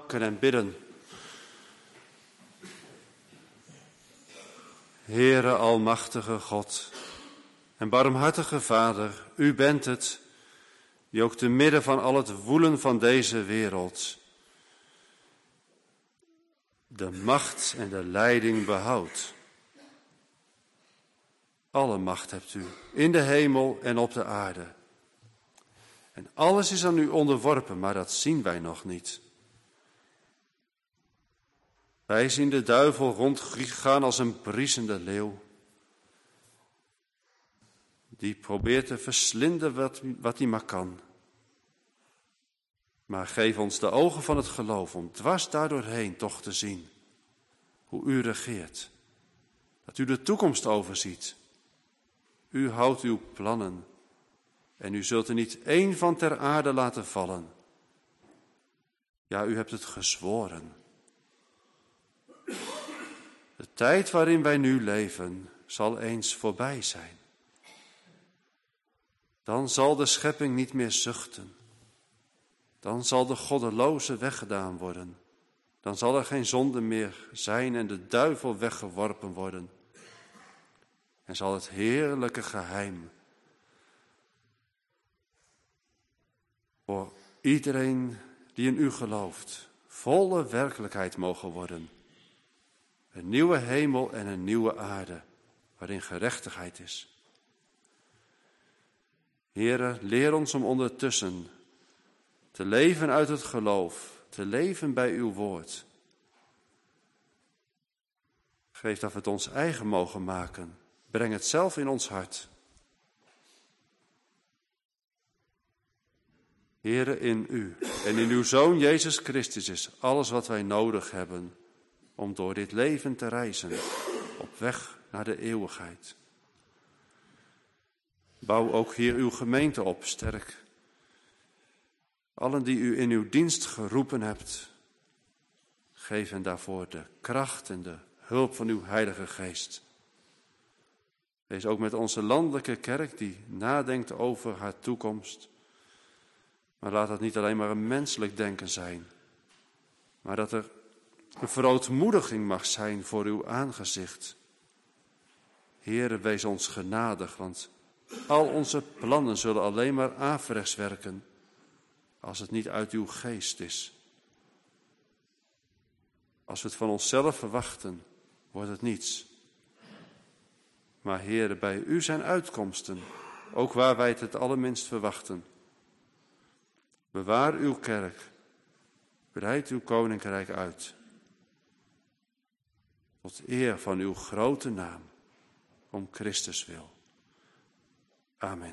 bukken en bidden. Heere almachtige God en barmhartige Vader, u bent het die ook te midden van al het woelen van deze wereld de macht en de leiding behoudt. Alle macht hebt u in de hemel en op de aarde. En alles is aan u onderworpen, maar dat zien wij nog niet. Wij zien de duivel rondgaan als een briesende leeuw, die probeert te verslinden wat, wat hij maar kan. Maar geef ons de ogen van het geloof om dwars daardoorheen toch te zien hoe u regeert. Dat u de toekomst overziet. U houdt uw plannen en u zult er niet één van ter aarde laten vallen. Ja, u hebt het gezworen. De tijd waarin wij nu leven zal eens voorbij zijn. Dan zal de schepping niet meer zuchten. Dan zal de goddeloze weggedaan worden. Dan zal er geen zonde meer zijn en de duivel weggeworpen worden. En zal het heerlijke geheim voor iedereen die in u gelooft volle werkelijkheid mogen worden. Een nieuwe hemel en een nieuwe aarde waarin gerechtigheid is. Heere, leer ons om ondertussen te leven uit het geloof, te leven bij uw woord. Geef dat we het ons eigen mogen maken. Breng het zelf in ons hart. Heere, in u en in uw Zoon Jezus Christus is alles wat wij nodig hebben om door dit leven te reizen, op weg naar de eeuwigheid. Bouw ook hier uw gemeente op, sterk. Allen die u in uw dienst geroepen hebt, geef hen daarvoor de kracht en de hulp van uw Heilige Geest. Wees ook met onze landelijke kerk die nadenkt over haar toekomst. Maar laat dat niet alleen maar een menselijk denken zijn, maar dat er een verootmoediging mag zijn voor uw aangezicht. Heere, wees ons genadig, want al onze plannen zullen alleen maar averechts werken als het niet uit uw geest is. Als we het van onszelf verwachten, wordt het niets. Maar Heere, bij u zijn uitkomsten, ook waar wij het het allerminst verwachten. Bewaar uw kerk, breid uw koninkrijk uit. Tot eer van uw grote naam, om Christus wil. Amen.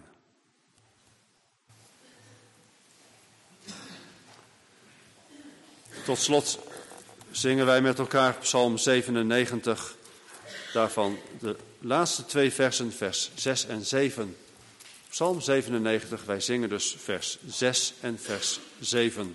Tot slot zingen wij met elkaar Psalm zevenennegentig, daarvan de laatste twee versen, vers zes en zeven. Psalm zevenennegentig, wij zingen dus vers zes en vers zeven.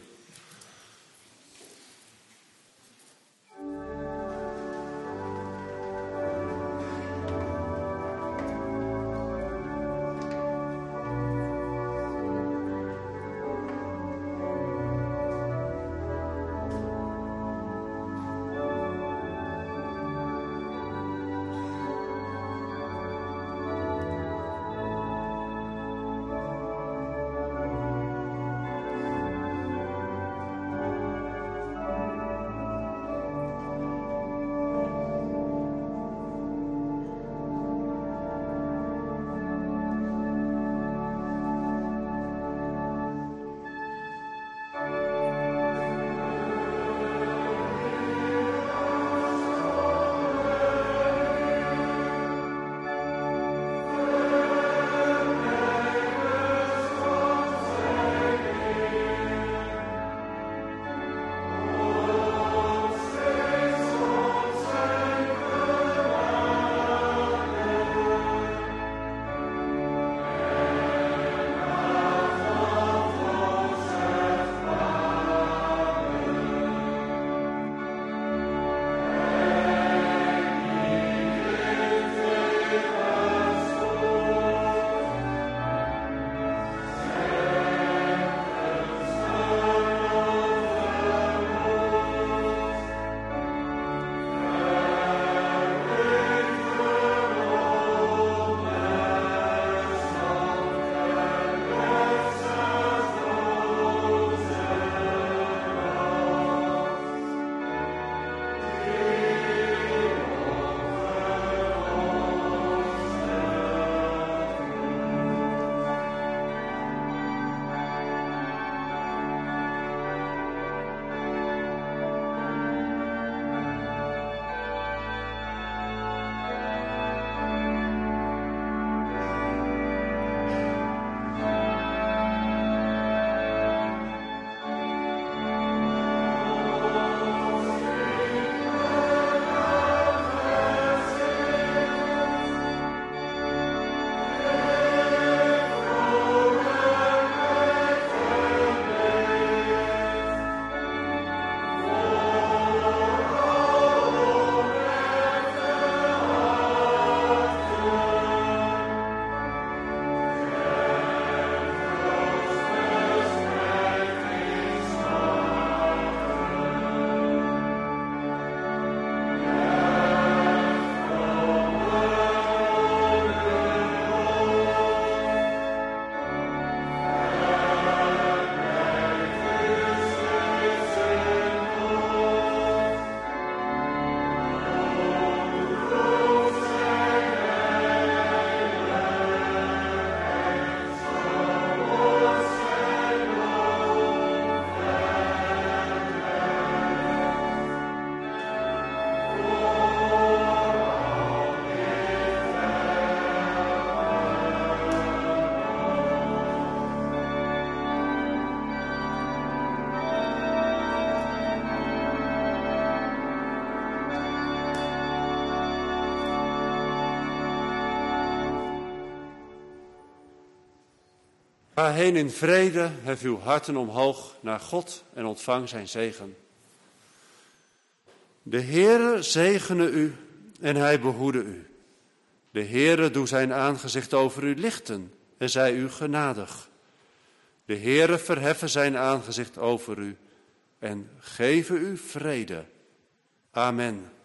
Ga heen in vrede, hef uw harten omhoog naar God en ontvang zijn zegen. De Heere zegene u en hij behoede u. De Heere doe zijn aangezicht over u lichten en zij u genadig. De Heere verheffen zijn aangezicht over u en geven u vrede. Amen.